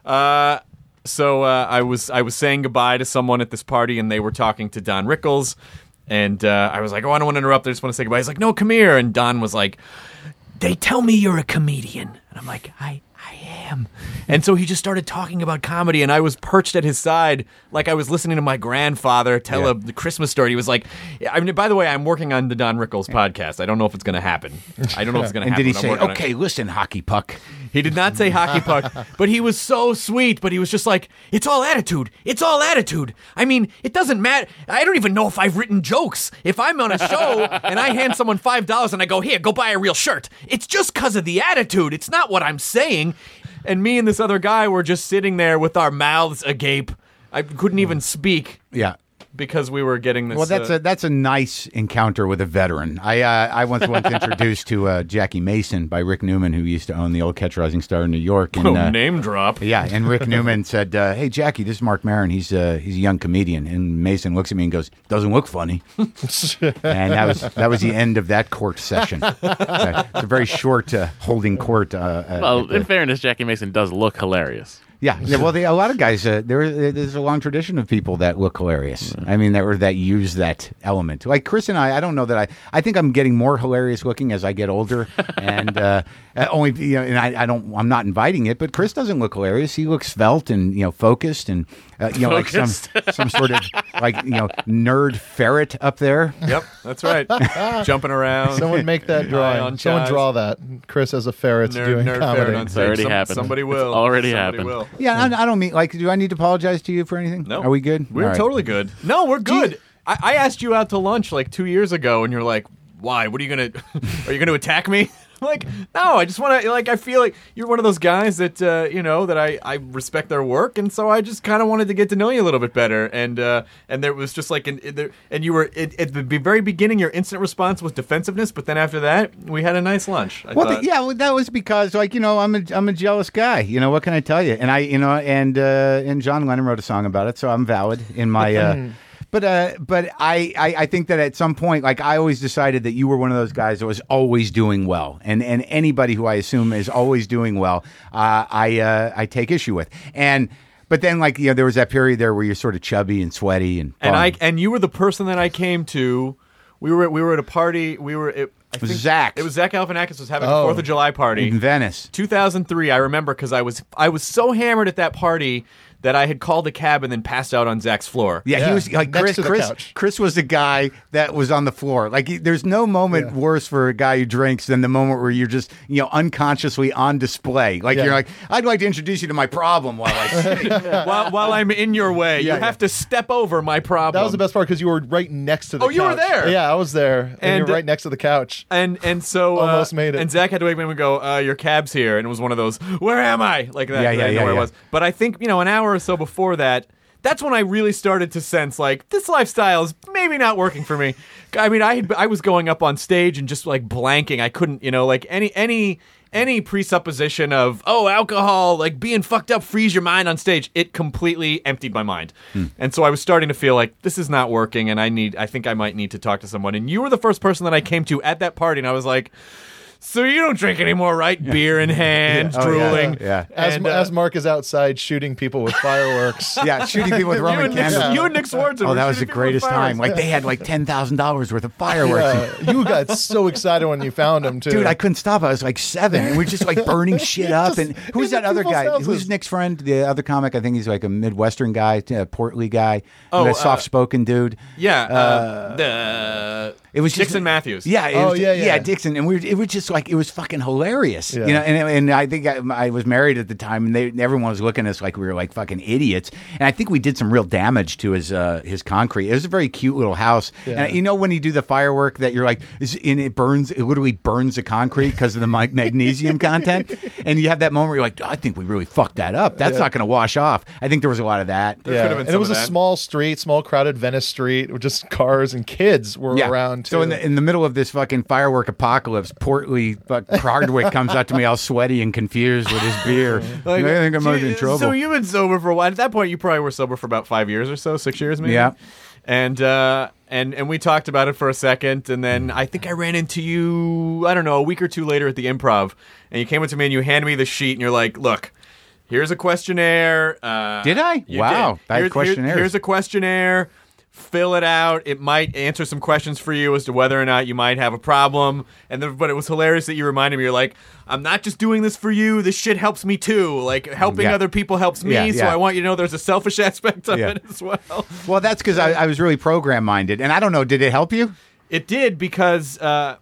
So I was saying goodbye to someone at this party, and they were talking to Don Rickles, and I was like, I don't want to interrupt. I just want to say goodbye. He's like, no, come here. And Don was like, they tell me you're a comedian. And I'm like, I am. And so he just started talking about comedy, and I was perched at his side like I was listening to my grandfather tell the Christmas story. He was like, I mean, by the way, I'm working on the Don Rickles podcast. I don't know if it's going to happen. I don't know if it's going to happen. And did he say, okay, listen, hockey puck? He did not say hockey puck, but he was so sweet. But he was just like, it's all attitude. It's all attitude. I mean, it doesn't matter. I don't even know if I've written jokes. If I'm on a show and I hand someone $5 and I go, here, go buy a real shirt, it's just because of the attitude. It's not what I'm saying. And me and this other guy were just sitting there with our mouths agape. I couldn't even speak. Yeah. Because we were getting this. Well, that's a nice encounter with a veteran. I once introduced to Jackie Mason by Rick Newman, who used to own the old Catch Rising Star in New York. And, name drop. Yeah, and Rick Newman said, "Hey Jackie, this is Mark Maron. He's a young comedian." And Mason looks at me and goes, "Doesn't look funny." And that was the end of that court session. It's a very short holding court. Well, in fairness, Jackie Mason does look hilarious. Yeah. Well, a lot of guys. There's a long tradition of people that look hilarious. I mean, that use that element. Like Chris and I don't know that I think I'm getting more hilarious looking as I get older, and only and I'm not inviting it. But Chris doesn't look hilarious. He looks svelte and focused and like some sort of nerd ferret up there. Yep, that's right. Jumping around. Someone make that drawing. Someone draw that. Chris as a ferret doing comedy. It's already happened. Somebody will. It's already happened. Will. Yeah, I don't mean do I need to apologize to you for anything? No. Are we good? We're totally good. No, we're good. I asked you out to lunch like 2 years ago, and you're like, "Why? What are you gonna? Are you gonna attack me?" I'm like, no, I just want to, I feel like you're one of those guys that, that I respect their work, and so I just kind of wanted to get to know you a little bit better, and there was just and you were, at the very beginning, your instant response was defensiveness, but then after that, we had a nice lunch. That was because, I'm a jealous guy, what can I tell you? And and John Lennon wrote a song about it, so I'm valid in my, But I think that at some point, I always decided that you were one of those guys that was always doing well, and anybody who I assume is always doing well, I take issue with. But then there was that period there where you're sort of chubby and sweaty and and you were the person that I came to. We were at a party. It was Zach Galifianakis was having a 4th of July party in Venice, 2003. I remember because I was so hammered at that party that I had called a cab and then passed out on Zach's floor. Yeah, he was like Chris was the guy that was on the floor. There's no moment worse for a guy who drinks than the moment where you're just unconsciously on display. You're like, I'd like to introduce you to my problem while I sleep. while I'm in your way. You have to step over my problem. That was the best part because you were right next to the couch. Oh, you were there? Yeah, I was there. And you were right next to the couch. Gosh. And so Almost made it. And Zach had to wake me up and go, your cab's here, and it was one of those, where am I? Like that. Yeah, I didn't know where it yeah. was. But I think an hour or so before that, that's when I really started to sense like this lifestyle is maybe not working for me. I mean, I was going up on stage and just like blanking. I couldn't, like any presupposition of alcohol, like being fucked up, frees your mind on stage. It completely emptied my mind, and so I was starting to feel like this is not working, and I think I might need to talk to someone. And you were the first person that I came to at that party, and I was like, so you don't drink anymore, right? Beer in hand, Yeah. Oh, drooling. yeah. As Mark is outside shooting people with fireworks. Yeah, shooting people with Roman candles. You and Nick Swartzen. Oh, were that was the shooting people with greatest time. fireworks. Like, they had like $10,000 worth of fireworks. You got so excited when you found him, too. Dude, I couldn't stop. I was like 7, and we're just like burning shit up. And who's that other people's guy? houses. Who's Nick's friend? The other comic? I think he's like a Midwestern guy, a portly guy, Oh, a soft-spoken dude. Yeah, the It was just, Dixon Matthews. Yeah. It Oh, was, yeah. Dixon, and it was just like it was fucking hilarious. Yeah. And I think I was married at the time, and everyone was looking at us like we were like fucking idiots. And I think we did some real damage to his concrete. It was a very cute little house. Yeah. And when you do the firework, that you're like, it literally burns the concrete because of the magnesium content, and you have that moment where you're like, I think we really fucked that up. That's not going to wash off. I think there was a lot of that. There could have been and some it was of a that. small street, small crowded Venice street with just cars and kids were around too. So in the middle of this fucking firework apocalypse, portly Hardwick comes up to me all sweaty and confused with his beer. Like, I think I might be in trouble. So you've been sober for a while. At that point, you probably were sober for about 5 years or so, 6 years maybe. Yeah. And we talked about it for a second, and then I think I ran into you, I don't know, a week or two later at the Improv, and you came up to me and you handed me the sheet, and you're like, look, here's a questionnaire. Did I? You Wow. did. I had questionnaires. Here's a questionnaire. Fill it out. It might answer some questions for you as to whether or not you might have a problem. But it was hilarious that you reminded me. You're like, I'm not just doing this for you. This shit helps me too. Like helping Yeah. other people helps me. Yeah, So yeah. I want you to know there's a selfish aspect of Yeah. it as well. Well, that's because I was really program minded, and I don't know. Did it help you? It did because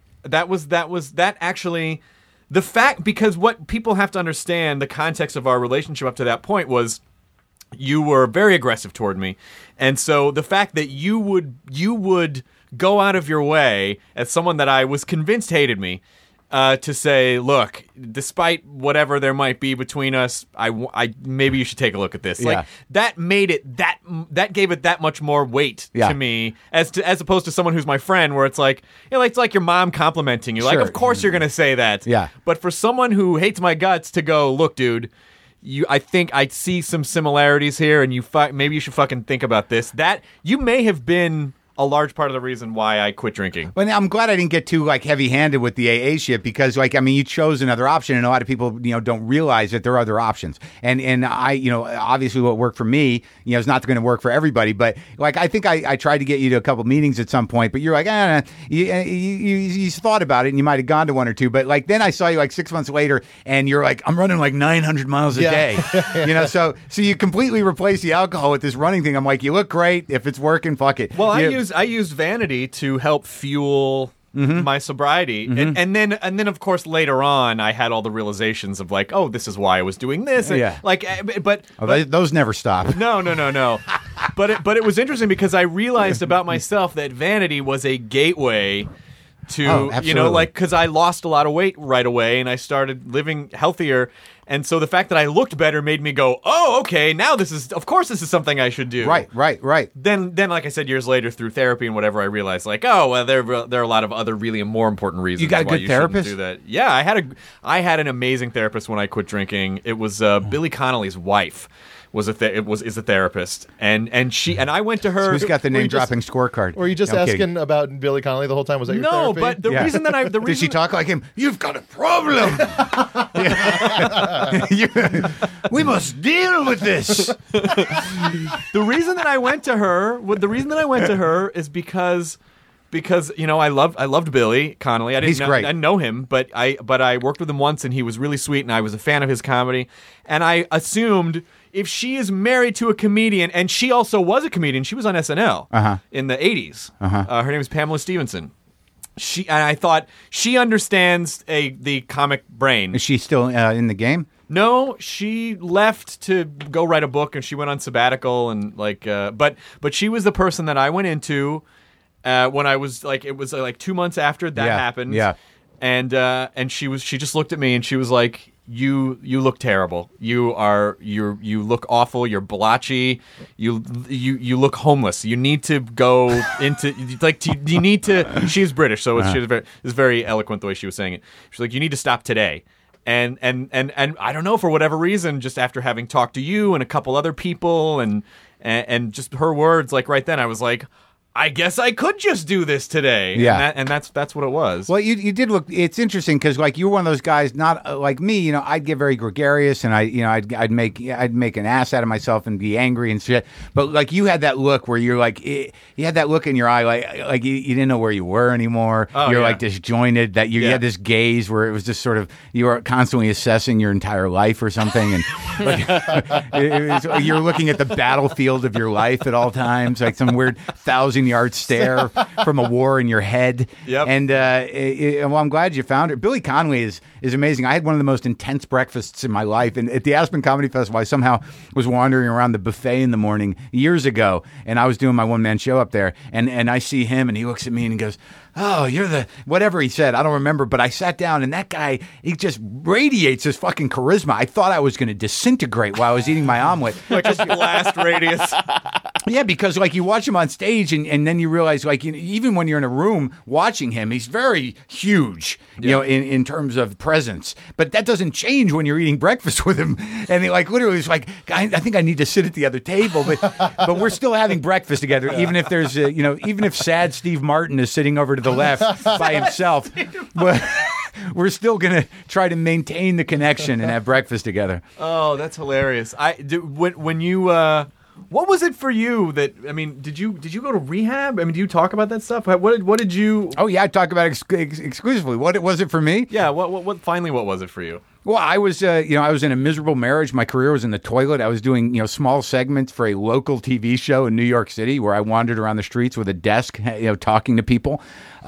that actually the fact, because what people have to understand, the context of our relationship up to that point was you were very aggressive toward me, and so the fact that you would go out of your way as someone that I was convinced hated me, to say, look, despite whatever there might be between us, I maybe you should take a look at this. Yeah. Like that made it that gave it that much more weight Yeah. to me as opposed to someone who's my friend, where it's like, it's like your mom complimenting you. Like, Sure. of course you're gonna say that. Yeah. But for someone who hates my guts to go, look, dude, I think I see some similarities here, and maybe you should fucking think about this. That you may have been a large part of the reason why I quit drinking. But I'm glad I didn't get too heavy-handed with the AA shit, because you chose another option, and a lot of people don't realize that there are other options. And I obviously what worked for me is not going to work for everybody. But I think I tried to get you to a couple meetings at some point, but you're like, you thought about it and you might have gone to one or two. But then I saw you 6 months later, and you're like, I'm running 900 miles a day. So you completely replace the alcohol with this running thing. I'm like, you look great. If it's working, fuck it. Well, I used vanity to help fuel my sobriety, and then of course later on I had all the realizations of this is why I was doing this. And, Yeah. but those never stop. no. But it was interesting because I realized about myself that vanity was a gateway to, absolutely. because I lost a lot of weight right away and I started living healthier. And so the fact that I looked better made me go, oh, okay, now this is something I should do. Right. Then, like I said, years later through therapy and whatever, I realized there are a lot of other really more important reasons. You got a why good you shouldn't therapist? do that. Yeah, I had an amazing therapist when I quit drinking. It was Billy Connolly's wife. Is a therapist, and I went to her. Who's got the Were you name dropping scorecard? Were you just I'm kidding. asking about Billy Connolly the whole time? Was that your No, therapy? but the Yeah. reason that Did she talk like him? You've got a problem. We must deal with this. The reason that I went to her is because I loved Billy Connolly. He's great. I didn't know him, but I worked with him once, and he was really sweet, and I was a fan of his comedy. And I assumed if she is married to a comedian, and she also was a comedian, she was on SNL in the 80s. Her name is Pamela Stevenson. I thought she understands the comic brain. Is she still in the game? No, she left to go write a book, and she went on sabbatical, and but she was the person that I went into when I was like, it was like 2 months after that happened. Yeah. And she just looked at me and she was like, you look terrible. You look awful. You're blotchy. You look homeless. You need to go into you need to. She's British, so she was very eloquent the way she was saying it. She's like, you need to stop today. And I don't know, for whatever reason, just after having talked to you and a couple other people and just her words, like right then I was like, I guess I could just do this today. Yeah. And that's what it was. Well, you did look. It's interesting because like you were one of those guys, not like me. You know, I'd get very gregarious, and I'd make an ass out of myself and be angry and shit. But like you had that look where you're like, you had that look in your eye, like you didn't know where you were anymore. You're like disjointed. That you had this gaze where it was just sort of you were constantly assessing your entire life or something, and like, you're looking at the battlefield of your life at all times, like some weird 1,000-yard stare from a war in your head. Yep. And well, I'm glad you found her. Billy Connolly is amazing. I had one of the most intense breakfasts in my life. And at the Aspen Comedy Festival, I somehow was wandering around the buffet in the morning years ago, and I was doing my one-man show up there, and I see him, and he looks at me and he goes, "Oh, you're the," whatever he said, I don't remember, but I sat down, and that guy, he just radiates this fucking charisma. I thought I was going to disintegrate while I was eating my omelet. Like a blast radius. Yeah, because like you watch him on stage, and then you realize, like, even when you're in a room watching him, he's very huge, you know, in terms of presence. But that doesn't change when you're eating breakfast with him. And he, like, literally is like, I think I need to sit at the other table, but we're still having breakfast together, even if there's even if sad Steve Martin is sitting over to the left by himself. But we're still going to try to maintain the connection and have breakfast together. Oh, that's hilarious. When you what was it for you that, I mean, did you go to rehab? I mean, do you talk about that stuff? What did you? Oh yeah, I talk about it exclusively. What was it for me? Yeah, what was it for you? Well, I was I was in a miserable marriage. My career was in the toilet. I was doing small segments for a local TV show in New York City where I wandered around the streets with a desk, talking to people.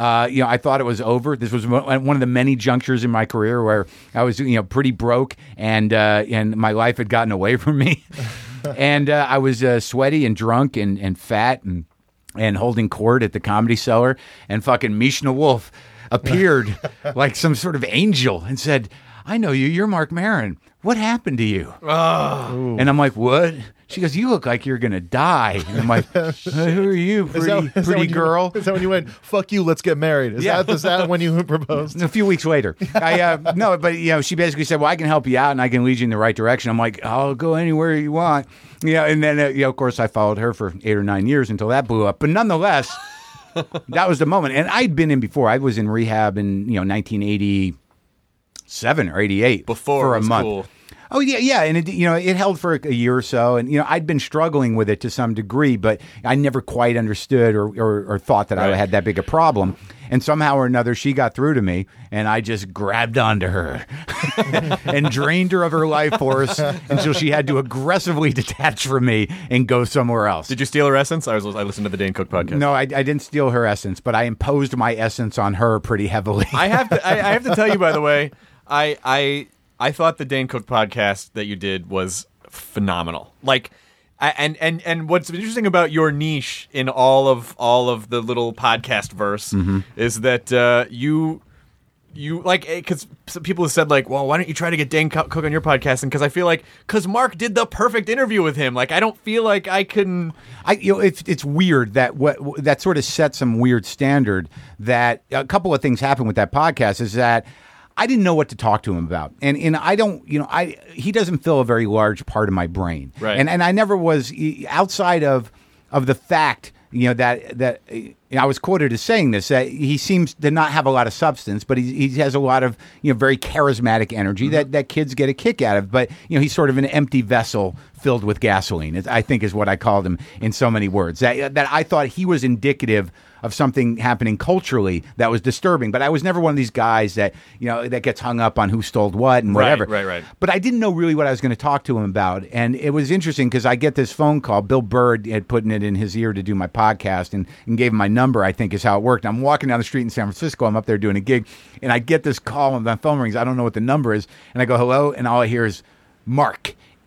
I thought it was over. This was one of the many junctures in my career where I was pretty broke and my life had gotten away from me. And I was sweaty and drunk and fat and holding court at the Comedy Cellar, and fucking Mishna Wolf appeared like some sort of angel and said, "I know you. You're Marc Maron. What happened to you?" Oh. And I'm like, "What?" She goes, "You look like you're going to die." And I'm like, "Who are you, pretty girl?" Is that when you went, "Fuck you, let's get married"? Is that when you proposed? A few weeks later. No, but she basically said, "Well, I can help you out and I can lead you in the right direction." I'm like, "I'll go anywhere you want." And then, of course, I followed her for 8 or 9 years until that blew up. But nonetheless, that was the moment. And I'd been in before. I was in rehab in 1987 or 88 before for it was a month. Cool. Oh yeah, and it held for a year or so, and I'd been struggling with it to some degree, but I never quite understood or thought that I had that big a problem. And somehow or another, she got through to me, and I just grabbed onto her and drained her of her life force until she had to aggressively detach from me and go somewhere else. Did you steal her essence? I listened to the Dane Cook podcast. No, I didn't steal her essence, but I imposed my essence on her pretty heavily. I have to tell you, by the way, I thought the Dane Cook podcast that you did was phenomenal. Like, and what's interesting about your niche in all of the little podcast verse is that you like, because people have said like, well, why don't you try to get Dane Cook on your podcast? And because I feel like because Mark did the perfect interview with him, like I don't feel like I can. It's weird that that sort of set some weird standard. That a couple of things happened with that podcast is that I didn't know what to talk to him about, and I don't, he doesn't fill a very large part of my brain, right? And I never was outside of the fact, that I was quoted as saying this, that he seems to not have a lot of substance, but he has a lot of very charismatic energy that kids get a kick out of. But he's sort of an empty vessel filled with gasoline, I think is what I called him in so many words. That I thought he was indicative of something happening culturally that was disturbing. But I was never one of these guys that that gets hung up on who stole what and whatever. Right. But I didn't know really what I was going to talk to him about, and it was interesting because I get this phone call. Bill Bird had put it in his ear to do my podcast and gave him my number. I think is how it worked. I'm walking down the street in San Francisco. I'm up there doing a gig, and I get this call and my phone rings. I don't know what the number is, and I go hello, and all I hear is, "Mark,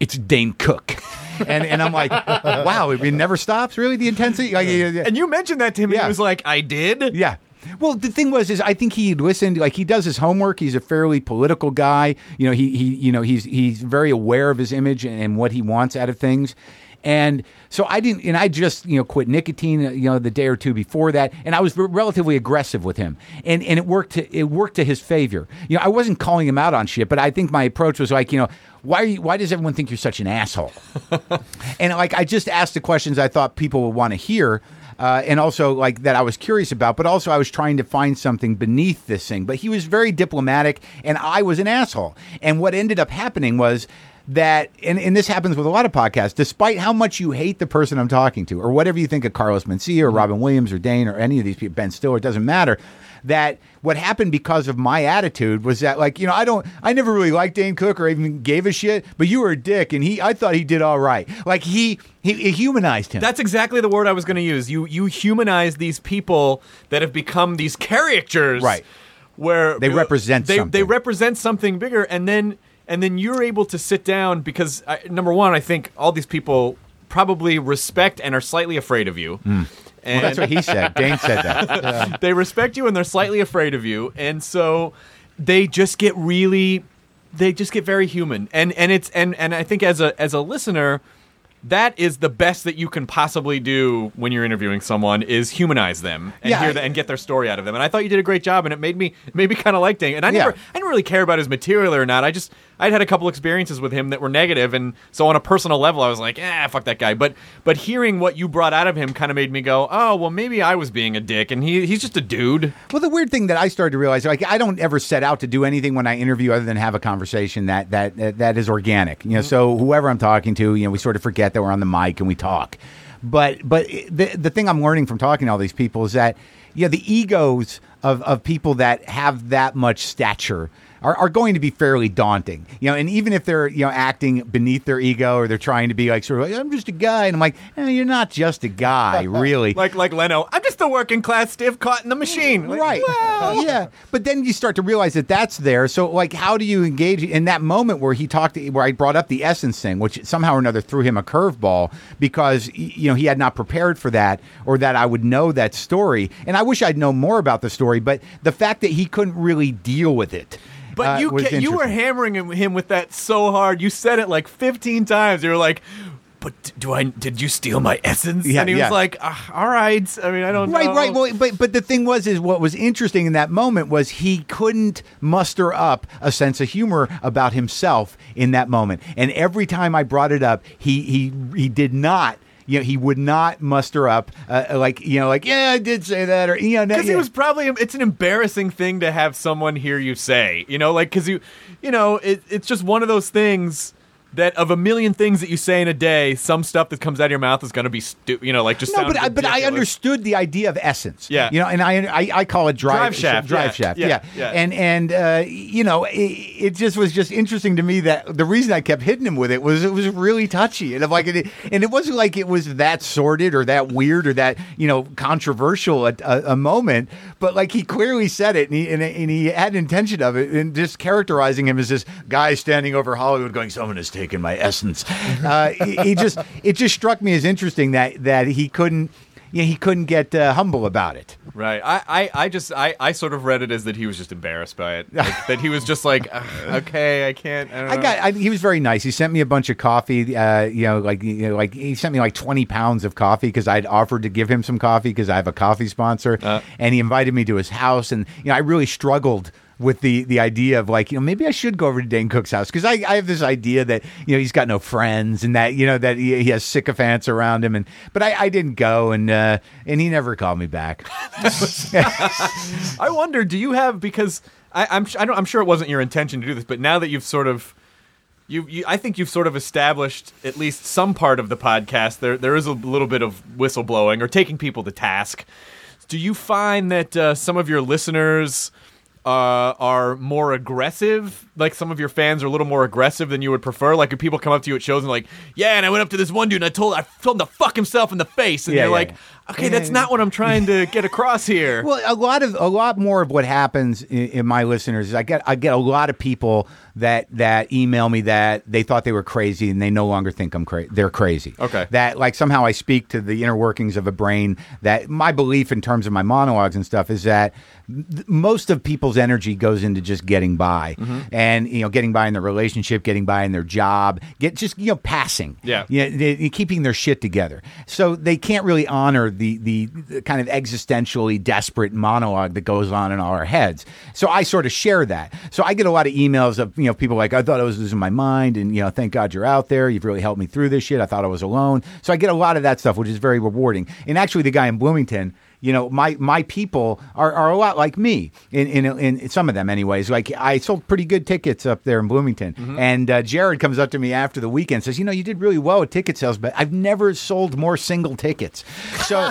it's Dane Cook. And I'm like, wow, it never stops, really, the intensity? Like, And you mentioned that to him, and Yeah. he was like, I did? yeah. Well, the thing was, is I think he listened. Like, he does his homework. He's a fairly political guy. He's very aware of his image and what he wants out of things. And so I didn't, and I just, quit nicotine, the day or two before that. And I was relatively aggressive with him. And it worked to his favor. I wasn't calling him out on shit, but I think my approach was like, why does everyone think you're such an asshole? And like, I just asked the questions I thought people would want to hear. And also like that I was curious about, but also I was trying to find something beneath this thing. But he was very diplomatic and I was an asshole. And what ended up happening was that, and this happens with a lot of podcasts, despite how much you hate the person I'm talking to, or whatever you think of Carlos Mencia or Robin Williams or Dane or any of these people, Ben Stiller, it doesn't matter, that what happened because of my attitude was that, like, I never really liked Dane Cook or even gave a shit, but you were a dick, and I thought he did all right. Like, he humanized him. That's exactly the word I was going to use. You humanize these people that have become these caricatures. Right. Where They represent something. They represent something bigger, and then you're able to sit down because, number one, I think all these people probably respect and are slightly afraid of you. And Well, that's what he said. Dane said that. they respect you and they're slightly afraid of you, and so they just get very human. And I think as a listener, that is the best that you can possibly do when you're interviewing someone is humanize them and hear and get their story out of them. And I thought you did a great job, and it made me kind of like Dane. And I didn't really care about his material or not. I'd had a couple experiences with him that were negative, and so on a personal level, I was like, fuck that guy. But hearing what you brought out of him kind of made me go, oh, well, maybe I was being a dick, and he's just a dude. Well, the weird thing that I started to realize, like, I don't ever set out to do anything when I interview other than have a conversation that is organic. So whoever I'm talking to, we sort of forget that we're on the mic and we talk. But the thing I'm learning from talking to all these people is that, the egos of people that have that much stature are going to be fairly daunting, and even if they're, acting beneath their ego or they're trying to be like, sort of like, I'm just a guy. And I'm like, you're not just a guy, really. like Leno, I'm just a working class stiff caught in the machine. Like, Right. well. Yeah. But then you start to realize that that's there. So, like, how do you engage in that moment where where I brought up the essence thing, which somehow or another threw him a curveball because, he had not prepared for that, or that I would know that story. And I wish I'd known more about the story, but the fact that he couldn't really deal with it. But you were hammering him with that so hard. You said it like 15 times. You were like, but did you steal my essence? Yeah, and he was like, all right. I mean, I don't know. Right. Well, but the thing is what was interesting in that moment was he couldn't muster up a sense of humor about himself in that moment. And every time I brought it up, he did not. He would not muster up I did say that, or because it was probably it's an embarrassing thing to have someone hear you say, because it's just one of those things that of a million things that you say in a day, some stuff that comes out of your mouth is going to be just sound but I understood the idea of essence. Yeah. And I call it drive shaft. Yeah. And it just was just interesting to me that the reason I kept hitting him with it was really touchy, and it wasn't like it was that sordid or that weird or that controversial a moment, but like he clearly said it, and he had intention of it, and just characterizing him as this guy standing over Hollywood going, someone has taken my essence. It just struck me as interesting that he couldn't get humble about it. Right. I sort of read it as that he was just embarrassed by it. Like, that he was just like, okay, I can't. I don't know. He was very nice. He sent me a bunch of coffee. He sent me like 20 pounds of coffee because I'd offered to give him some coffee because I have a coffee sponsor, and he invited me to his house. And I really struggled with the idea of like, maybe I should go over to Dane Cook's house because I have this idea that he's got no friends and that that he has sycophants around him, but I didn't go, and he never called me back. I wonder, do you have, because I'm sure it wasn't your intention to do this, but now that you've sort of I think you've sort of established at least some part of the podcast, there is a little bit of whistleblowing or taking people to task. Do you find that some of your listeners are more aggressive? Like some of your fans are a little more aggressive than you would prefer? Like if people come up to you at shows and like, yeah, and I went up to this one dude and I told him to fuck himself in the face, and you're like, okay, that's not what I'm trying to get across here. Well, a lot more of what happens in my listeners is I get a lot of people that email me that they thought they were crazy and they no longer think they're crazy. Okay. That like somehow I speak to the inner workings of a brain. That my belief in terms of my monologues and stuff is that most of people's energy goes into just getting by, and getting by in their relationship, getting by in their job, passing, keeping their shit together. So they can't really honor the kind of existentially desperate monologue that goes on in all our heads. So I sort of share that. So I get a lot of emails of people like, I thought I was losing my mind, and thank God you're out there. You've really helped me through this shit. I thought I was alone. So I get a lot of that stuff, which is very rewarding. And actually, the guy in Bloomington, my people are a lot like me in some of them anyways. Like I sold pretty good tickets up there in Bloomington. And Jared comes up to me after the weekend and says, you did really well with ticket sales, but I've never sold more single tickets. So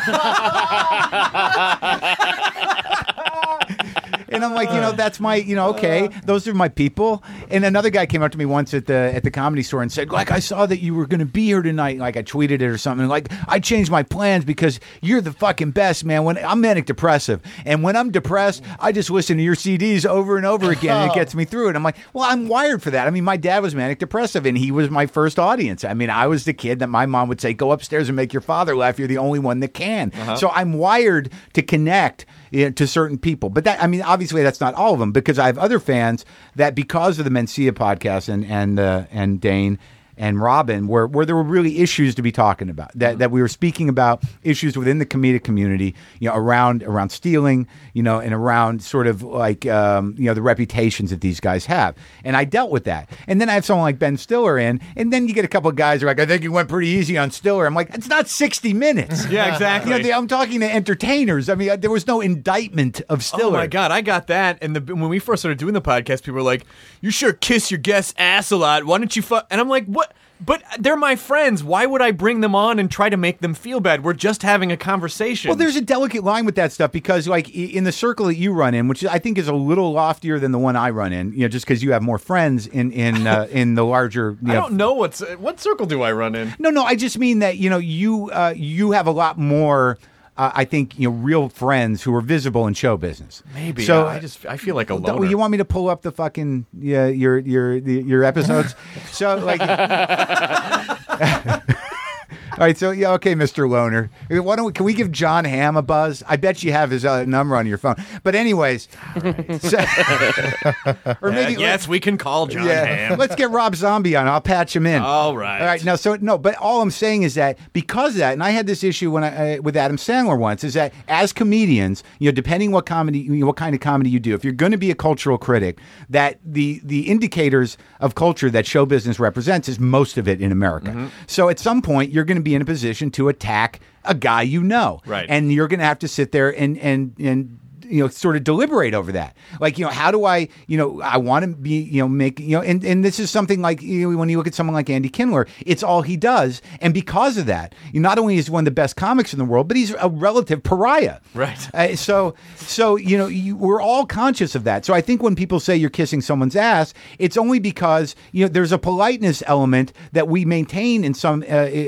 and I'm like, that's my, okay, those are my people. And another guy came up to me once at the Comedy Store and said, like, I saw that you were going to be here tonight. Like I tweeted it or something. Like I changed my plans because you're the fucking best, man. When I'm manic depressive, and when I'm depressed, I just listen to your CDs over and over again, and it gets me through it. I'm like, well, I'm wired for that. I mean, my dad was manic depressive, and he was my first audience. I mean, I was the kid that my mom would say, go upstairs and make your father laugh. You're the only one that can. So I'm wired to connect to certain people. But that, I mean, obviously that's not all of them, because I have other fans that, because of the Mencia podcast and Dane and Robin, where there were really issues to be talking about, that we were speaking about issues within the comedic community, around stealing, and around sort of like, the reputations that these guys have. And I dealt with that. And then I have someone like Ben Stiller in, and then you get a couple of guys who are like, I think you went pretty easy on Stiller. I'm like, it's not 60 Minutes. Yeah, exactly. I'm talking to entertainers. I mean, there was no indictment of Stiller. Oh my God, I got that. And when we first started doing the podcast, people were like, you sure kiss your guest's ass a lot. Why don't you fuck? And I'm like, what? But they're my friends. Why would I bring them on and try to make them feel bad? We're just having a conversation. Well, there's a delicate line with that stuff, because like in the circle that you run in, which I think is a little loftier than the one I run in, just because you have more friends in the larger. I don't know what circle do I run in. No. I just mean that you have a lot more. I think real friends who are visible in show business. Maybe. So I feel like a loner. You want me to pull up the fucking your episodes? So like. All right, so okay, Mr. Loner. Can we give John Hamm a buzz? I bet you have his number on your phone. But anyways, or maybe yes, we can call John Hamm. Let's get Rob Zombie on. I'll patch him in. All right. All right. Now, but all I'm saying is that because of that, and I had this issue when with Adam Sandler once, is that as comedians, depending what kind of comedy you do, if you're going to be a cultural critic, that the indicators of culture that show business represents is most of it in America. So at some point, you're going to be in a position to attack a guy right? And you're going to have to sit there and sort of deliberate over that. Like, how do I want to be, and this is something like, when you look at someone like Andy Kindler, it's all he does. And because of that, not only is he one of the best comics in the world, but he's a relative pariah. Right. So we're all conscious of that. So I think when people say you're kissing someone's ass, it's only because, there's a politeness element that we maintain in some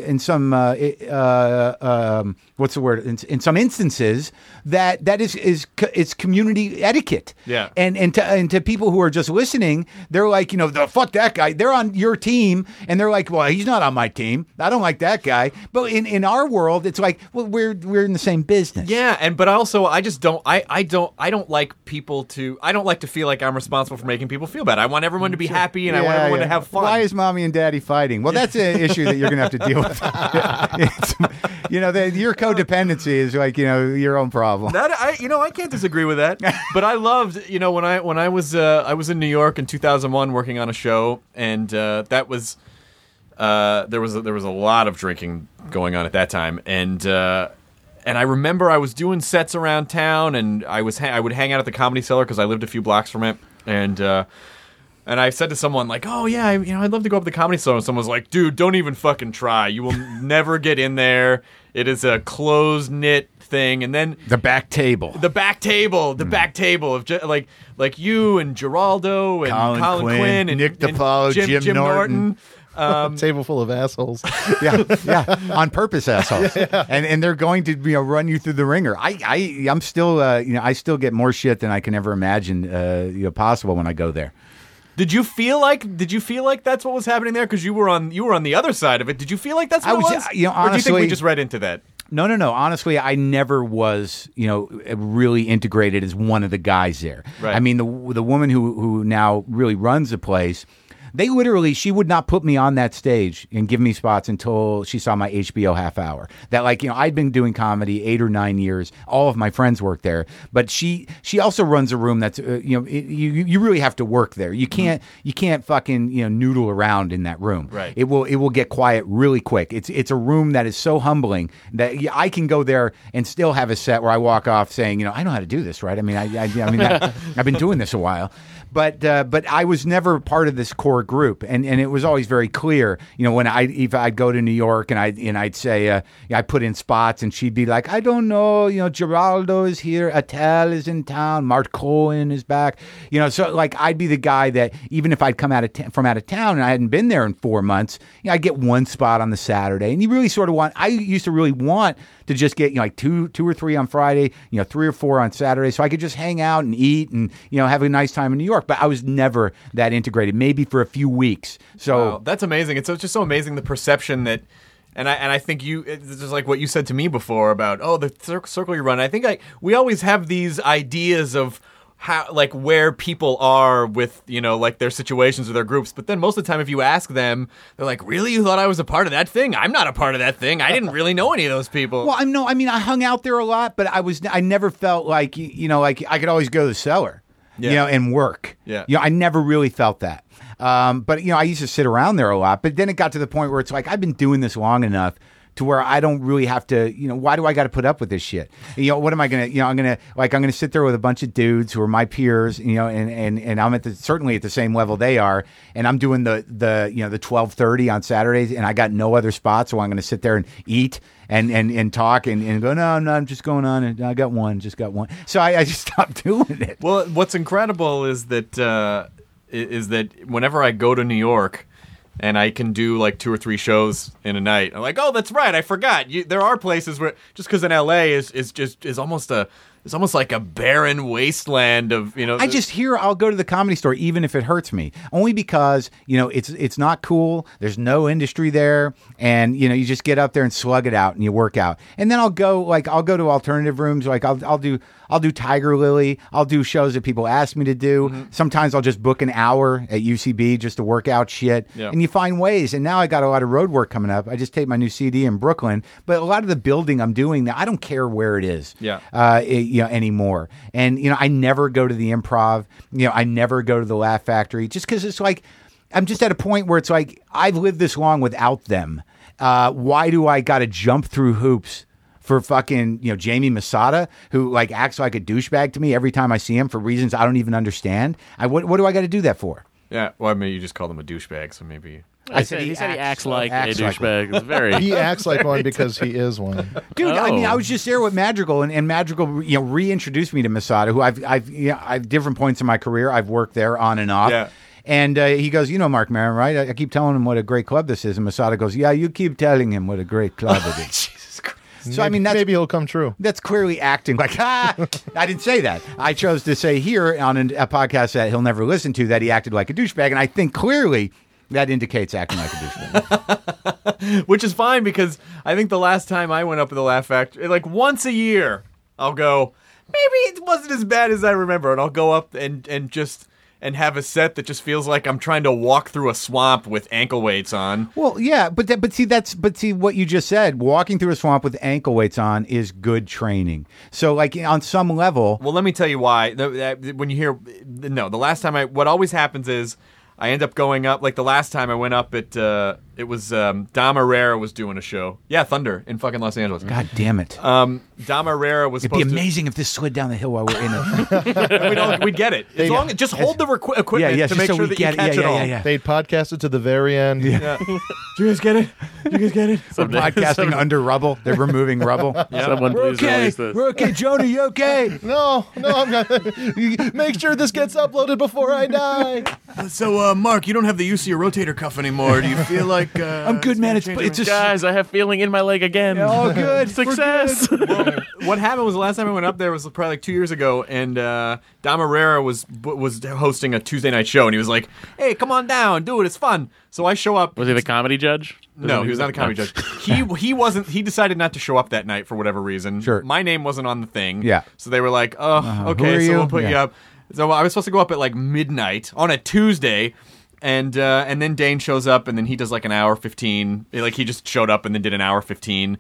what's the word? In some instances that is it's community etiquette. Yeah. And to people who are just listening, they're like, fuck that guy. They're on your team, and they're like, well, he's not on my team. I don't like that guy. But in our world, it's like, well, we're in the same business. Yeah, but also I just don't I don't like people to I don't like to feel like I'm responsible for making people feel bad. I want everyone to be happy, and I want everyone to have fun. Why is mommy and daddy fighting? Well, that's an issue that you're going to have to deal with. Your codependency is like, your own problem. That I can't disagree with that. But I loved, when I was in New York in 2001 working on a show, and that was there was a lot of drinking going on at that time, and I remember I was doing sets around town, and I would hang out at the Comedy Cellar because I lived a few blocks from it, and I said to someone like, "Oh yeah, I'd love to go up to the Comedy Cellar," and someone was like, "Dude, don't even fucking try. You will never get in there. It is a closed knit thing, and then The back table. the back table of like you and Geraldo and Colin Quinn, and Nick DePaul, Jim Norton. Table full of assholes. yeah, on purpose, assholes. And they're going to run you through the ringer. I'm still I still get more shit than I can ever imagine possible when I go there. Did you feel like that's what was happening there? Because you were on the other side of it. Did you feel like that's what it was? Honestly, or do you think we just read into that? No. Honestly, I never was, really integrated as one of the guys there. Right. I mean, the woman who now really runs the place, she would not put me on that stage and give me spots until she saw my HBO half hour. That I'd been doing comedy 8 or 9 years. All of my friends work there, but she also runs a room that's you really have to work there. You can't fucking noodle around in that room. Right. It will get quiet really quick. It's a room that is so humbling that I can go there and still have a set where I walk off saying I know how to do this, right? I mean I've been doing this a while. But I was never part of this core group, and it was always very clear. When if I'd go to New York and I'd say I put in spots, and she'd be like, I don't know, Geraldo is here, Attell is in town, Mark Cohen is back, so I'd be the guy that even if I'd come from out of town and I hadn't been there in 4 months, I'd get one spot on the Saturday, and you really sort of I used to really want to just get two or three on Friday, 3 or 4 on Saturday, so I could just hang out and eat and have a nice time in New York. But I was never that integrated, maybe for a few weeks. So wow, that's amazing. It's just so amazing the perception that, and I think it's just like what you said to me before about the circle you run. I think we always have these ideas of how where people are with their situations or their groups, but then most of the time if you ask them, they're like, really, you thought I was a part of that thing? I'm not a part of that thing. I didn't really know any of those people. Well, I hung out there a lot, but I never felt like I could always go to the cellar. Yeah. And work. Yeah. I never really felt that. But I used to sit around there a lot. But then it got to the point where it's like I've been doing this long enough to where I don't really have to, why do I got to put up with this shit? What am I going to, I'm going to sit there with a bunch of dudes who are my peers, and I'm certainly at the same level they are. And I'm doing the 12:30 on Saturdays, and I got no other spots. So I'm going to sit there and eat and talk and go, no, I'm just going on. And I got one. So I just stopped doing it. Well, what's incredible is that whenever I go to New York, and I can do 2 or 3 shows in a night, I'm like, oh, that's right, I forgot. There are places where just because in LA is almost like a barren wasteland of I just hear I'll go to the Comedy Store even if it hurts me, only because it's not cool. There's no industry there, and you just get up there and slug it out and you work out. And then I'll go to alternative rooms. I'll do Tiger Lily. I'll do shows that people ask me to do. Mm-hmm. Sometimes I'll just book an hour at UCB just to work out shit. Yeah. And you find ways. And now I got a lot of road work coming up. I just taped my new CD in Brooklyn, but a lot of the building I'm doing now, I don't care where it is. Yeah. Anymore. And I never go to the Improv. I never go to the Laugh Factory, just because it's like I'm just at a point where it's like I've lived this long without them. Why do I got to jump through hoops for fucking Jamie Masada, who acts like a douchebag to me every time I see him for reasons I don't even understand? What do I got to do that for? Yeah, well, I mean, you just called him a douchebag, so maybe. He said he acts like a douchebag. It's very. He acts like one because he is one. Dude, I mean, I was just there with Madrigal, and Madrigal, reintroduced me to Masada, who I've different points in my career. I've worked there on and off. Yeah. And he goes, Mark Maron, right? I keep telling him what a great club this is. And Masada goes, yeah, you keep telling him what a great club it is. Jesus Christ. So, maybe it'll come true. That's clearly acting like, I didn't say that. I chose to say here on a podcast that he'll never listen to that he acted like a douchebag. And I think clearly that indicates acting like a douchebag. Which is fine, because I think the last time I went up to the Laugh Factory, once a year, I'll go, maybe it wasn't as bad as I remember. And I'll go up and have a set that just feels like I'm trying to walk through a swamp with ankle weights on. Well, yeah, but see what you just said. Walking through a swamp with ankle weights on is good training. So on some level. Well, let me tell you why. When you hear the last time what always happens is I end up going up. Like the last time I went up at It was Dom Herrera was doing a show. Yeah, Thunder in fucking Los Angeles. God damn it. Dom Herrera was It'd be supposed amazing if this slid down the hill while we're in it. to... We'd get it. As long, just hold the equipment to just make so sure we that you get it. catch it all. Yeah. They'd podcast it to the very end. Yeah. Do you guys get it? Do you guys get it? We're podcasting under rubble. They're removing rubble. Someone please release this. We're okay, Joni, you okay? No, I'm gonna make sure this gets uploaded before I die. So, Mark, you don't have the use of your rotator cuff anymore. Do you feel like... I'm good, man. It's just... Guys, I have feeling in my leg again. all good. Success. What happened was the last time I went up there was probably like 2 years ago, and Dom Herrera was hosting a Tuesday night show, and he was like, "Hey, come on down, do it, it's fun." So I show up. Was he the comedy judge? No, he was not a comedy judge. He wasn't. He decided not to show up that night for whatever reason. Sure. My name wasn't on the thing. Yeah. So they were like, "Oh, Who are okay, so you?" we'll put you Yeah. up." So I was supposed to go up at like midnight on a Tuesday. And then Dane shows up, and then he does like an hour 15. Like he just showed up and then did an hour 15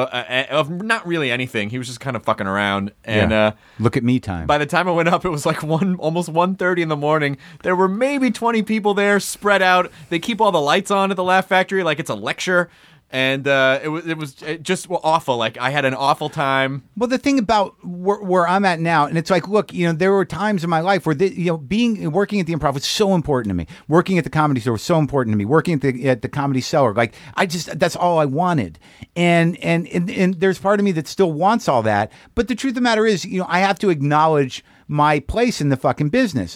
of not really anything. He was just kind of fucking around. And Look at me time. by the time I went up, it was like almost 1:30 in the morning. There were maybe 20 people there, spread out. They keep all the lights on at the Laugh Factory like it's a lecture. And it was just awful. Like I had an awful time. Well, the thing about where I'm at now, and it's like, look, there were times in my life where working at the Improv was so important to me. Working at the Comedy Store was so important to me. Working at the Comedy Cellar, like that's all I wanted. And there's part of me that still wants all that. But the truth of the matter is, I have to acknowledge my place in the fucking business.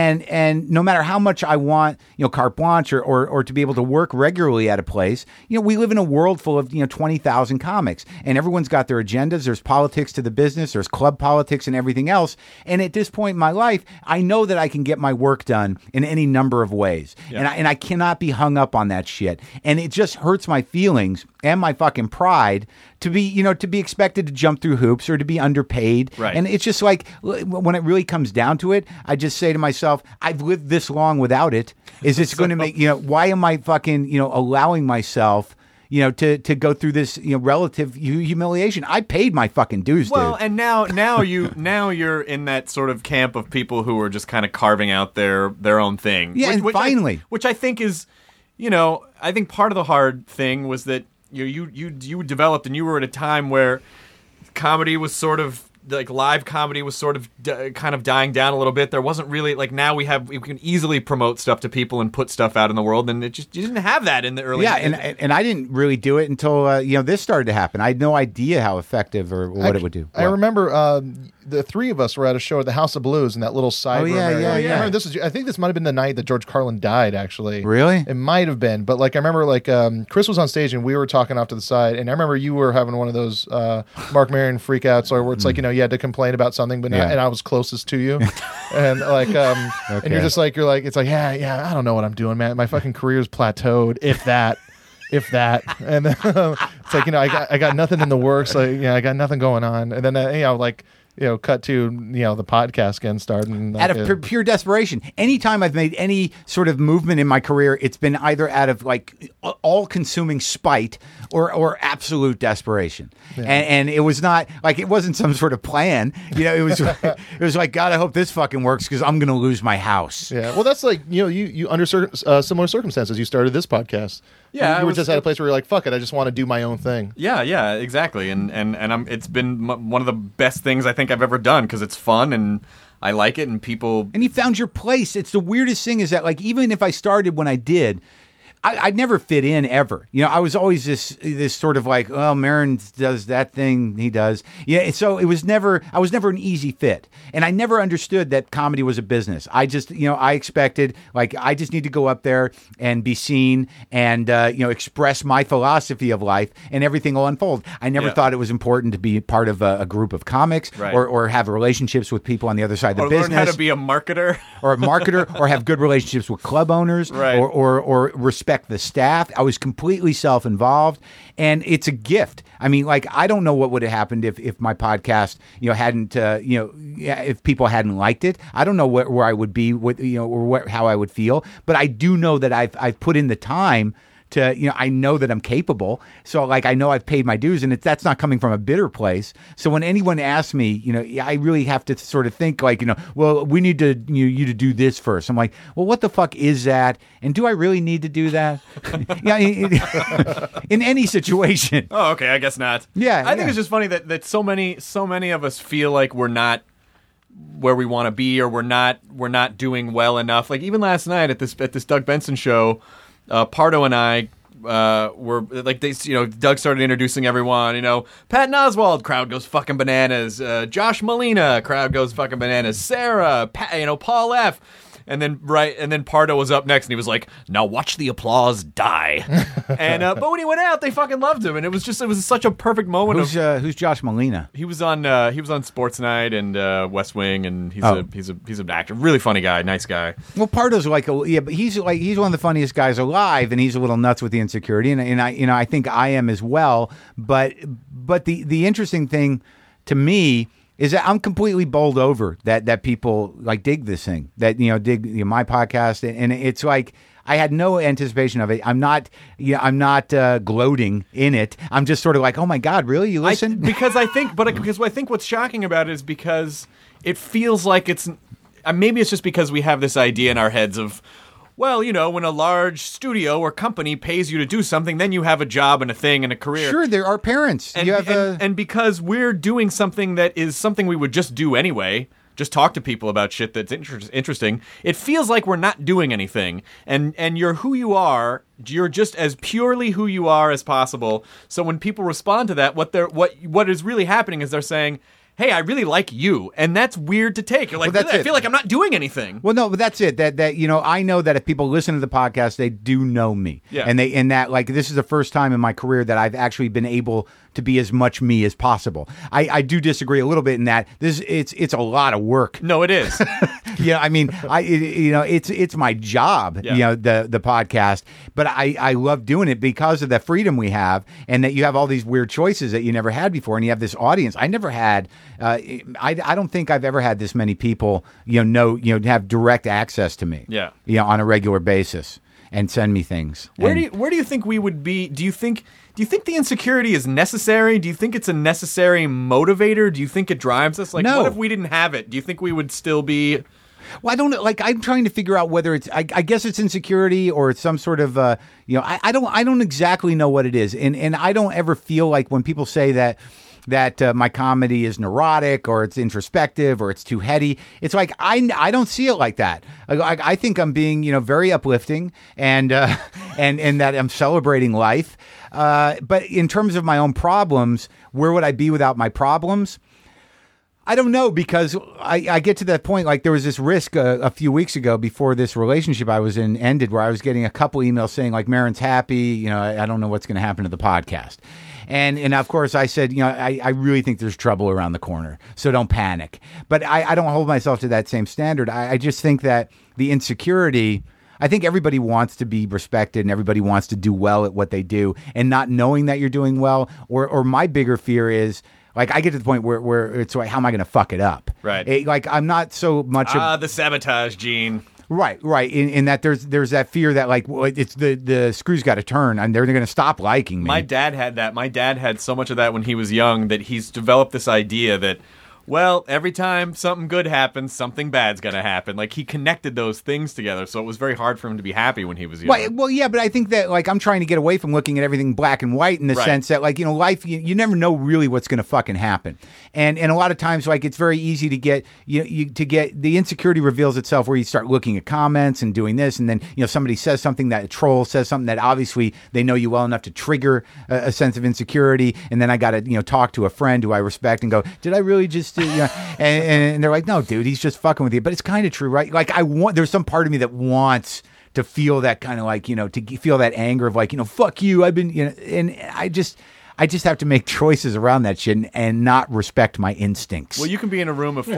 And no matter how much I want, carte blanche or to be able to work regularly at a place, we live in a world full of, 20,000 comics, and everyone's got their agendas. There's politics to the business. There's club politics and everything else. And at this point in my life, I know that I can get my work done in any number of ways. Yeah. And I cannot be hung up on that shit. And it just hurts my feelings and my fucking pride to be expected to jump through hoops or to be underpaid. Right. And it's just like, when it really comes down to it, I just say to myself, I've lived this long without it. Is this going to make, why am I fucking, allowing myself, to go through this, relative humiliation? I paid my fucking dues, Well, dude. and now you're in that sort of camp of people who are just kind of carving out their own thing. Yeah, and finally. Which I think is, I think part of the hard thing was that you developed, and you were at a time where comedy was sort of like live comedy was sort of kind of dying down a little bit. There wasn't really like now we can easily promote stuff to people and put stuff out in the world, and you didn't have that in the early. Yeah, and I didn't really do it until this started to happen. I had no idea how effective or what it would do. I remember the three of us were at a show at the House of Blues in that little side room area. yeah. I remember I think this might have been the night that George Carlin died. Actually, Really? It might have been, but like I remember, Chris was on stage and we were talking off to the side, and I remember you were having one of those Mark Maron freakouts, or where it's like you had to complain about something, but Yeah. and I was closest to you, and like and you're just like it's like yeah, I don't know what I'm doing, man. My fucking career's plateaued, if that. And then it's like I got nothing in the works, like I got nothing going on, and then cut to the podcast getting started. And out of pure desperation. Anytime I've made any sort of movement in my career, it's been either out of like all-consuming spite or absolute desperation. Yeah. And it was not like it wasn't some sort of plan. It was like, God, I hope this fucking works because I'm going to lose my house. Yeah, well, that's like you under similar circumstances. You started this podcast. Yeah, you were just at a place where you're like, fuck it, I just want to do my own thing. Yeah, exactly. And it's been one of the best things I think I've ever done because it's fun and I like it and people. And you found your place. It's the weirdest thing is that like even if I started when I did, I'd never fit in ever. I was always this sort of like, oh, Maron does that thing he does. Yeah, so I was never an easy fit. And I never understood that comedy was a business. I just, I expected, like, I just need to go up there and be seen and, express my philosophy of life and everything will unfold. I never thought it was important to be part of a group of comics or have relationships with people on the other side of the business. Or learn how to be a marketer. or have good relationships with club owners or respect the staff. I was completely self-involved, and it's a gift. I mean, like, I don't know what would have happened if my podcast, hadn't, if people hadn't liked it. I don't know where I would be with, or how I would feel, but I do know that I've put in the time I know that I'm capable. So like, I know I've paid my dues, and that's not coming from a bitter place. So when anyone asks me, I really have to sort of think like, well, we need to, you to do this first. I'm like, well, what the fuck is that? And do I really need to do that? Yeah. In any situation. Oh, okay. I guess not. Yeah. I think it's just funny that so many of us feel like we're not where we want to be, or we're not doing well enough. Like even last night at this Doug Benson show, Pardo and I were like, Doug started introducing everyone. Patton Oswalt, crowd goes fucking bananas. Josh Molina, crowd goes fucking bananas. Sarah, Paul F. And then Pardo was up next, and he was like, "Now watch the applause die." And but when he went out, they fucking loved him, and it was such a perfect moment. Who's Josh Molina? He was on Sports Night and West Wing, and he's an actor, really funny guy, nice guy. Well, Pardo's but he's one of the funniest guys alive, and he's a little nuts with the insecurity, and I think I am as well. But the interesting thing to me is that I'm completely bowled over that people like dig this thing, that dig my podcast, and it's like I had no anticipation of it. I'm not gloating in it. I'm just sort of like, oh my god, really? You listen? Because I think what's shocking about it is because it feels like it's maybe it's just because we have this idea in our heads of, well, when a large studio or company pays you to do something, then you have a job and a thing and a career. Sure, there are parents. And because we're doing something that is something we would just do anyway, just talk to people about shit that's interesting, it feels like we're not doing anything. And you're who you are. You're just as purely who you are as possible. So when people respond to that, what is really happening is they're saying, hey, I really like you, and that's weird to take. You're like, well, really? I feel like I'm not doing anything. Well, no, but that's it. That I know that if people listen to the podcast, they do know me. Yeah. And that like this is the first time in my career that I've actually been able to be as much me as possible. I do disagree a little bit in that it's a lot of work. No, it is. It's my job. Yeah. The podcast, but I love doing it because of the freedom we have, and that you have all these weird choices that you never had before, and you have this audience. I never had. I don't think I've ever had this many people, have direct access to me. Yeah. On a regular basis and send me things. Where do you think we would be? Do you think the insecurity is necessary? Do you think it's a necessary motivator? Do you think it drives us? Like, no. What if we didn't have it? Do you think we would still be? Well, I don't know. Like, I'm trying to figure out whether it's. I guess it's insecurity or it's some sort of. I don't exactly know what it is, and I don't ever feel like when people say that my comedy is neurotic or it's introspective or it's too heady. It's like I don't see it like that. I think I'm being very uplifting and that I'm celebrating life. But in terms of my own problems, where would I be without my problems? I don't know, because I get to that point. Like, there was this risk a few weeks ago before this relationship I was in ended, where I was getting a couple emails saying like, Maron's happy. I don't know what's going to happen to the podcast. And of course I said, I really think there's trouble around the corner, so don't panic. But I don't hold myself to that same standard. I just think that the insecurity, I think everybody wants to be respected and everybody wants to do well at what they do, and not knowing that you're doing well, or my bigger fear is, like, I get to the point where it's like, how am I going to fuck it up? Right. Like, I'm not so much the sabotage gene. Right. In that there's that fear that, like, well, it's the screws got to turn and they're going to stop liking me. My dad had that. My dad had so much of that when he was young that he's developed this idea that, well, every time something good happens, something bad's going to happen. Like, he connected those things together, so it was very hard for him to be happy when he was young. Well, yeah, but I think that, like, I'm trying to get away from looking at everything black and white in the sense that, like, life, you never know really what's going to fucking happen. And a lot of times, like, it's very easy to get, to get, the insecurity reveals itself where you start looking at comments and doing this, and then, somebody says something, that a troll says something that obviously they know you well enough to trigger a sense of insecurity, and then I got to, talk to a friend who I respect and go, did I really just... and they're like, no, dude, he's just fucking with you. But it's kind of true, right? Like, there's some part of me that wants to feel that kind of, like, to feel that anger of, like, fuck you. I've been, and I just have to make choices around that shit and not respect my instincts. Well, you can be in a room of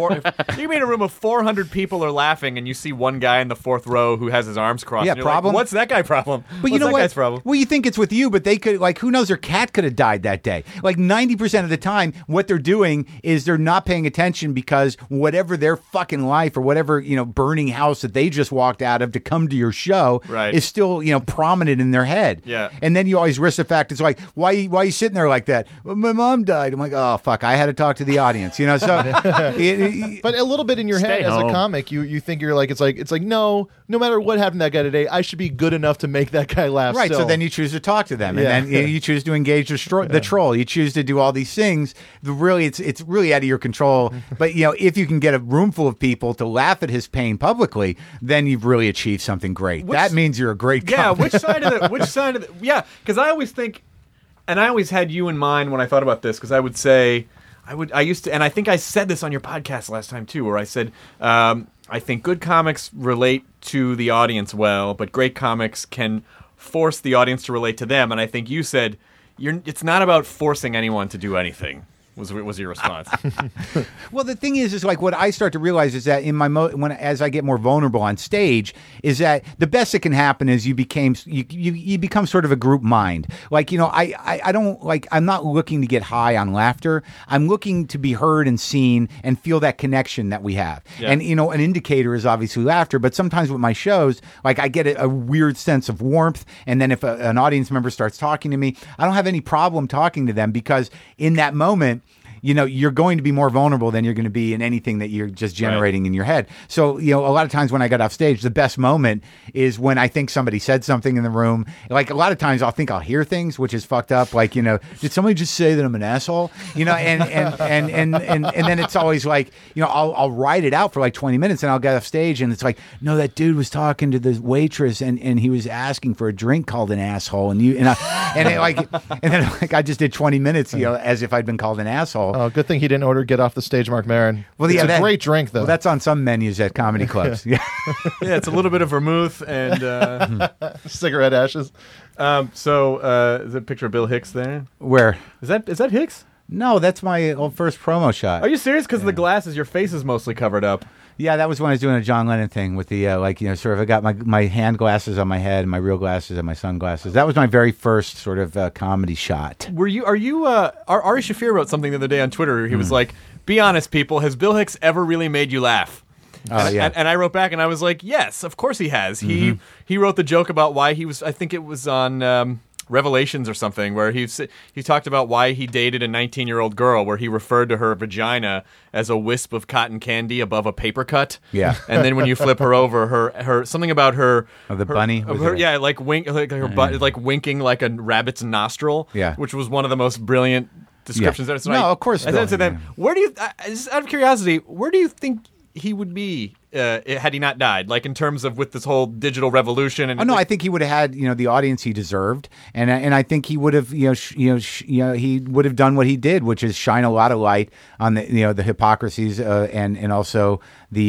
400 people are laughing, and you see one guy in the fourth row who has his arms crossed. Yeah, and you're problem? Like, what's that guy problem? But you know that what? Guy's problem? Well, you think it's with you, but they could, like, who knows, their cat could have died that day. Like 90% of the time, what they're doing is they're not paying attention because whatever their fucking life or whatever, burning house that they just walked out of to come to your show Right. is still, prominent in their head. Yeah. And then you always risk the fact it's like, why are you sitting there like that? Well, my mom died. I'm like, oh, fuck, I had to talk to the audience, So, But a little bit in your head Stay as home. a comic, you think you're like, it's like no matter what happened to that guy today, I should be good enough to make that guy laugh. Right, so still. then you choose to talk to them, and Yeah. then you choose to engage the troll. You choose to do all these things. It's really out of your control. But if you can get a room full of people to laugh at his pain publicly, then you've really achieved something great. That means you're a great Yeah, comic. which side of the yeah, because I always think, and I always had you in mind when I thought about this, because I would say, I used to, and I think I said this on your podcast last time too, where I said, I think good comics relate to the audience well, but great comics can force the audience to relate to them, and I think you said, it's not about forcing anyone to do anything. Was your response? Well, the thing is like what I start to realize is that in my as I get more vulnerable on stage, is that the best that can happen is you become sort of a group mind. Like I don't like I'm not looking to get high on laughter. I'm looking to be heard and seen and feel that connection that we have. Yeah. And an indicator is obviously laughter, but sometimes with my shows, like I get a weird sense of warmth, and then if an audience member starts talking to me, I don't have any problem talking to them because in that moment, you're going to be more vulnerable than you're going to be in anything that you're just generating in your head. So, a lot of times when I got off stage, the best moment is when I think somebody said something in the room. Like a lot of times I'll think I'll hear things, which is fucked up. Like, did somebody just say that I'm an asshole? And then it's always like, I'll write it out for like 20 minutes and I'll get off stage and it's like, no, that dude was talking to the waitress and he was asking for a drink called an asshole. And then I just did 20 minutes, as if I'd been called an asshole. Oh, good thing he didn't order Get Off the Stage, Mark Maron. Well, It's a great drink, though. Well, that's on some menus at comedy clubs. Yeah. Yeah, it's a little bit of vermouth and Cigarette ashes. so is that a picture of Bill Hicks there? Where? Is that Hicks? No, that's my first promo shot. Are you serious? Because of the glasses, your face is mostly covered up. Yeah, that was when I was doing a John Lennon thing with the sort of I got my hand glasses on my head and my real glasses and my sunglasses. That was my very first sort of comedy shot. Ari Shaffir wrote something the other day on Twitter. He was like, "Be honest, people. Has Bill Hicks ever really made you laugh?" Oh, yeah. And I wrote back and I was like, "Yes, of course he has." He wrote the joke about why he was. I think it was on Revelations or something, where he talked about why he dated a 19-year-old girl, where he referred to her vagina as a wisp of cotton candy above a paper cut. Yeah. And then when you flip her over, her something about her bunny? Was it like her butt, like winking like a rabbit's nostril. Yeah. Which was one of the most brilliant descriptions. Yeah. So No, of course I said Bill, to them, yeah. where do you? Just out of curiosity, where do you think he would be had he not died? Like in terms of with this whole digital revolution and Oh no, I think he would have had the audience he deserved, and I think he would have he would have done what he did, which is shine a lot of light on the hypocrisies and also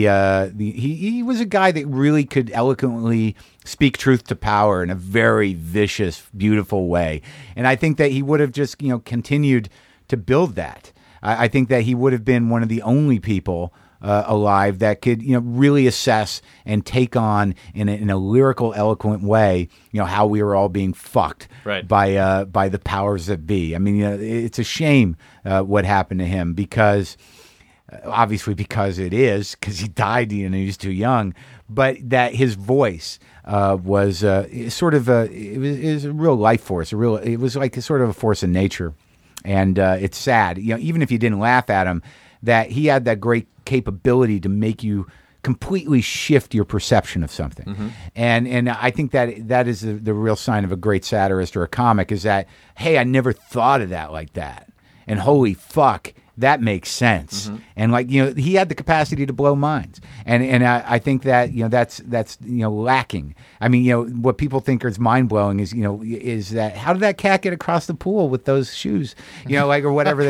he was a guy that really could eloquently speak truth to power in a very vicious, beautiful way, and I think that he would have just continued to build that. I think that he would have been one of the only people alive that could really assess and take on in a lyrical, eloquent way how we were all being fucked by the powers that be. I mean, it's a shame what happened to him because because he died and he was too young, but that his voice was sort of it was a real life force. It was like a sort of a force in nature, and it's sad. Even if you didn't laugh at him, that he had that great capability to make you completely shift your perception of something. Mm-hmm. And I think that is the real sign of a great satirist or a comic is that, hey, I never thought of that like that. And holy fuck, that makes sense. And like, he had the capacity to blow minds. And I think that, that's lacking. I mean, what people think is mind blowing is, is that how did that cat get across the pool with those shoes? Or whatever.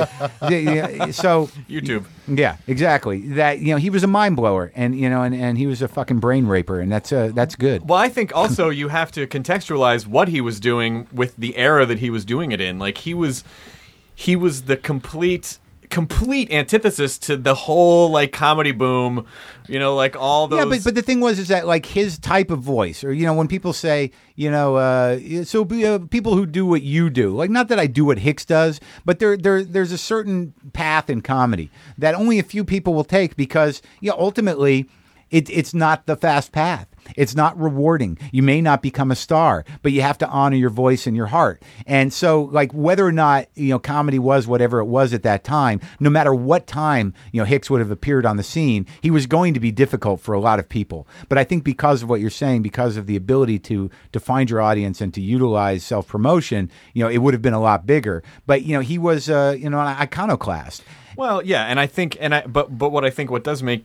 So YouTube. Yeah, exactly. That, he was a mind blower and, and he was a fucking brain raper, and that's good. Well, I think also you have to contextualize what he was doing with the era that he was doing it in. Like, he was the complete antithesis to the whole like comedy boom, like all those. Yeah, but the thing is that like his type of voice, or when people say, people who do what you do, like, not that I do what Hicks does, but there's a certain path in comedy that only a few people will take because ultimately it's not the fast path. It's not rewarding. You may not become a star, but you have to honor your voice and your heart. And so, like, whether or not, comedy was whatever it was at that time, no matter what time, Hicks would have appeared on the scene, he was going to be difficult for a lot of people. But I think because of what you're saying, because of the ability to find your audience and to utilize self-promotion, it would have been a lot bigger. But, he was, an iconoclast. Well, yeah, and I think, but what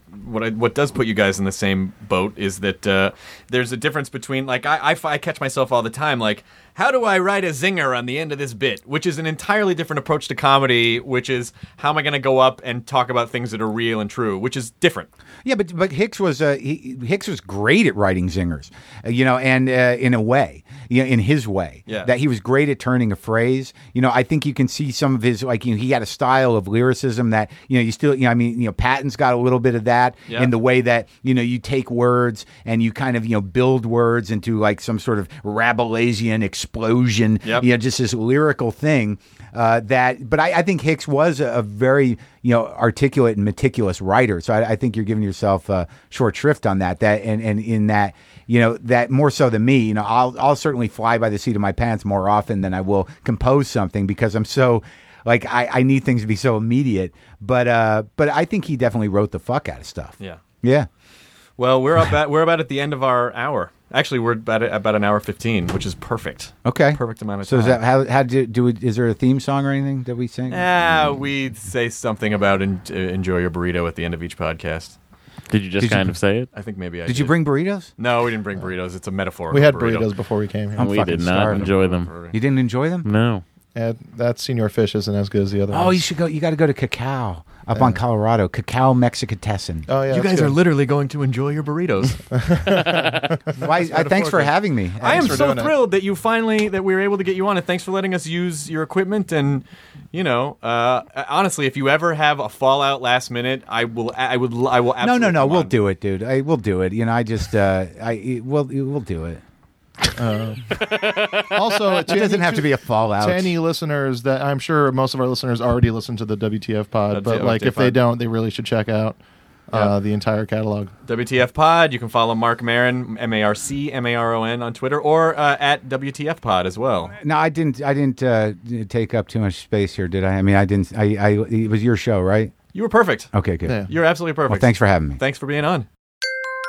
does put you guys in the same boat is that there's a difference between, like, I catch myself all the time, like, how do I write a zinger on the end of this bit, which is an entirely different approach to comedy, which is how am I going to go up and talk about things that are real and true, which is different. Yeah, but Hicks was Hicks was great at writing zingers, and in a way, in his way, that he was great at turning a phrase. I think you can see some of his, like, he had a style of lyricism that you still, Patton's got a little bit of that in the way that you take words and you kind of build words into like some sort of Rabelaisian explosion, just this lyrical thing. But I think Hicks was a very articulate and meticulous writer. So I think you're giving yourself short shrift on that. And in that, that more so than me, I'll certainly fly by the seat of my pants more often than I will compose something because I'm so, like, I need things to be so immediate. But I think he definitely wrote the fuck out of stuff. Yeah. Yeah. Well, we're about at the end of our hour. Actually, we're about an hour 15, which is perfect. Okay. Perfect amount of time. So is that how do we, is there a theme song or anything that we sing? We say something about enjoy your burrito at the end of each podcast. Did you just kind of say it? I think maybe I did. You bring burritos? No, we didn't bring burritos. It's a metaphor. We had burritos before we came here. We did not enjoy them. You didn't enjoy them? No. That Senor Fish isn't as good as the other ones. Oh, you should go. You got to go to Cacao up on Colorado. Cacao Mexicatessen. Oh, yeah. You guys are literally going to enjoy your burritos. Thanks for having me. I am so thrilled that that we were able to get you on, and thanks for letting us use your equipment. And honestly, if you ever have a fallout last minute, I will absolutely. No. We'll do it, dude. We'll do it. We'll do it. Also, it doesn't have to be a fallout. To any listeners that I'm sure most of our listeners already listen to the WTF pod, but like if they don't, they really should check out the entire catalog. WTF pod. You can follow Marc Maron, MarcMaron on Twitter, or at WTF pod as well. No, I didn't take up too much space here, did I? I mean, I didn't. It was your show, right? You were perfect. Okay, good. Yeah. You're absolutely perfect. Well, thanks for having me. Thanks for being on.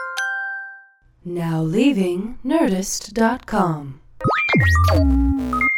Now leaving Nerdist.com.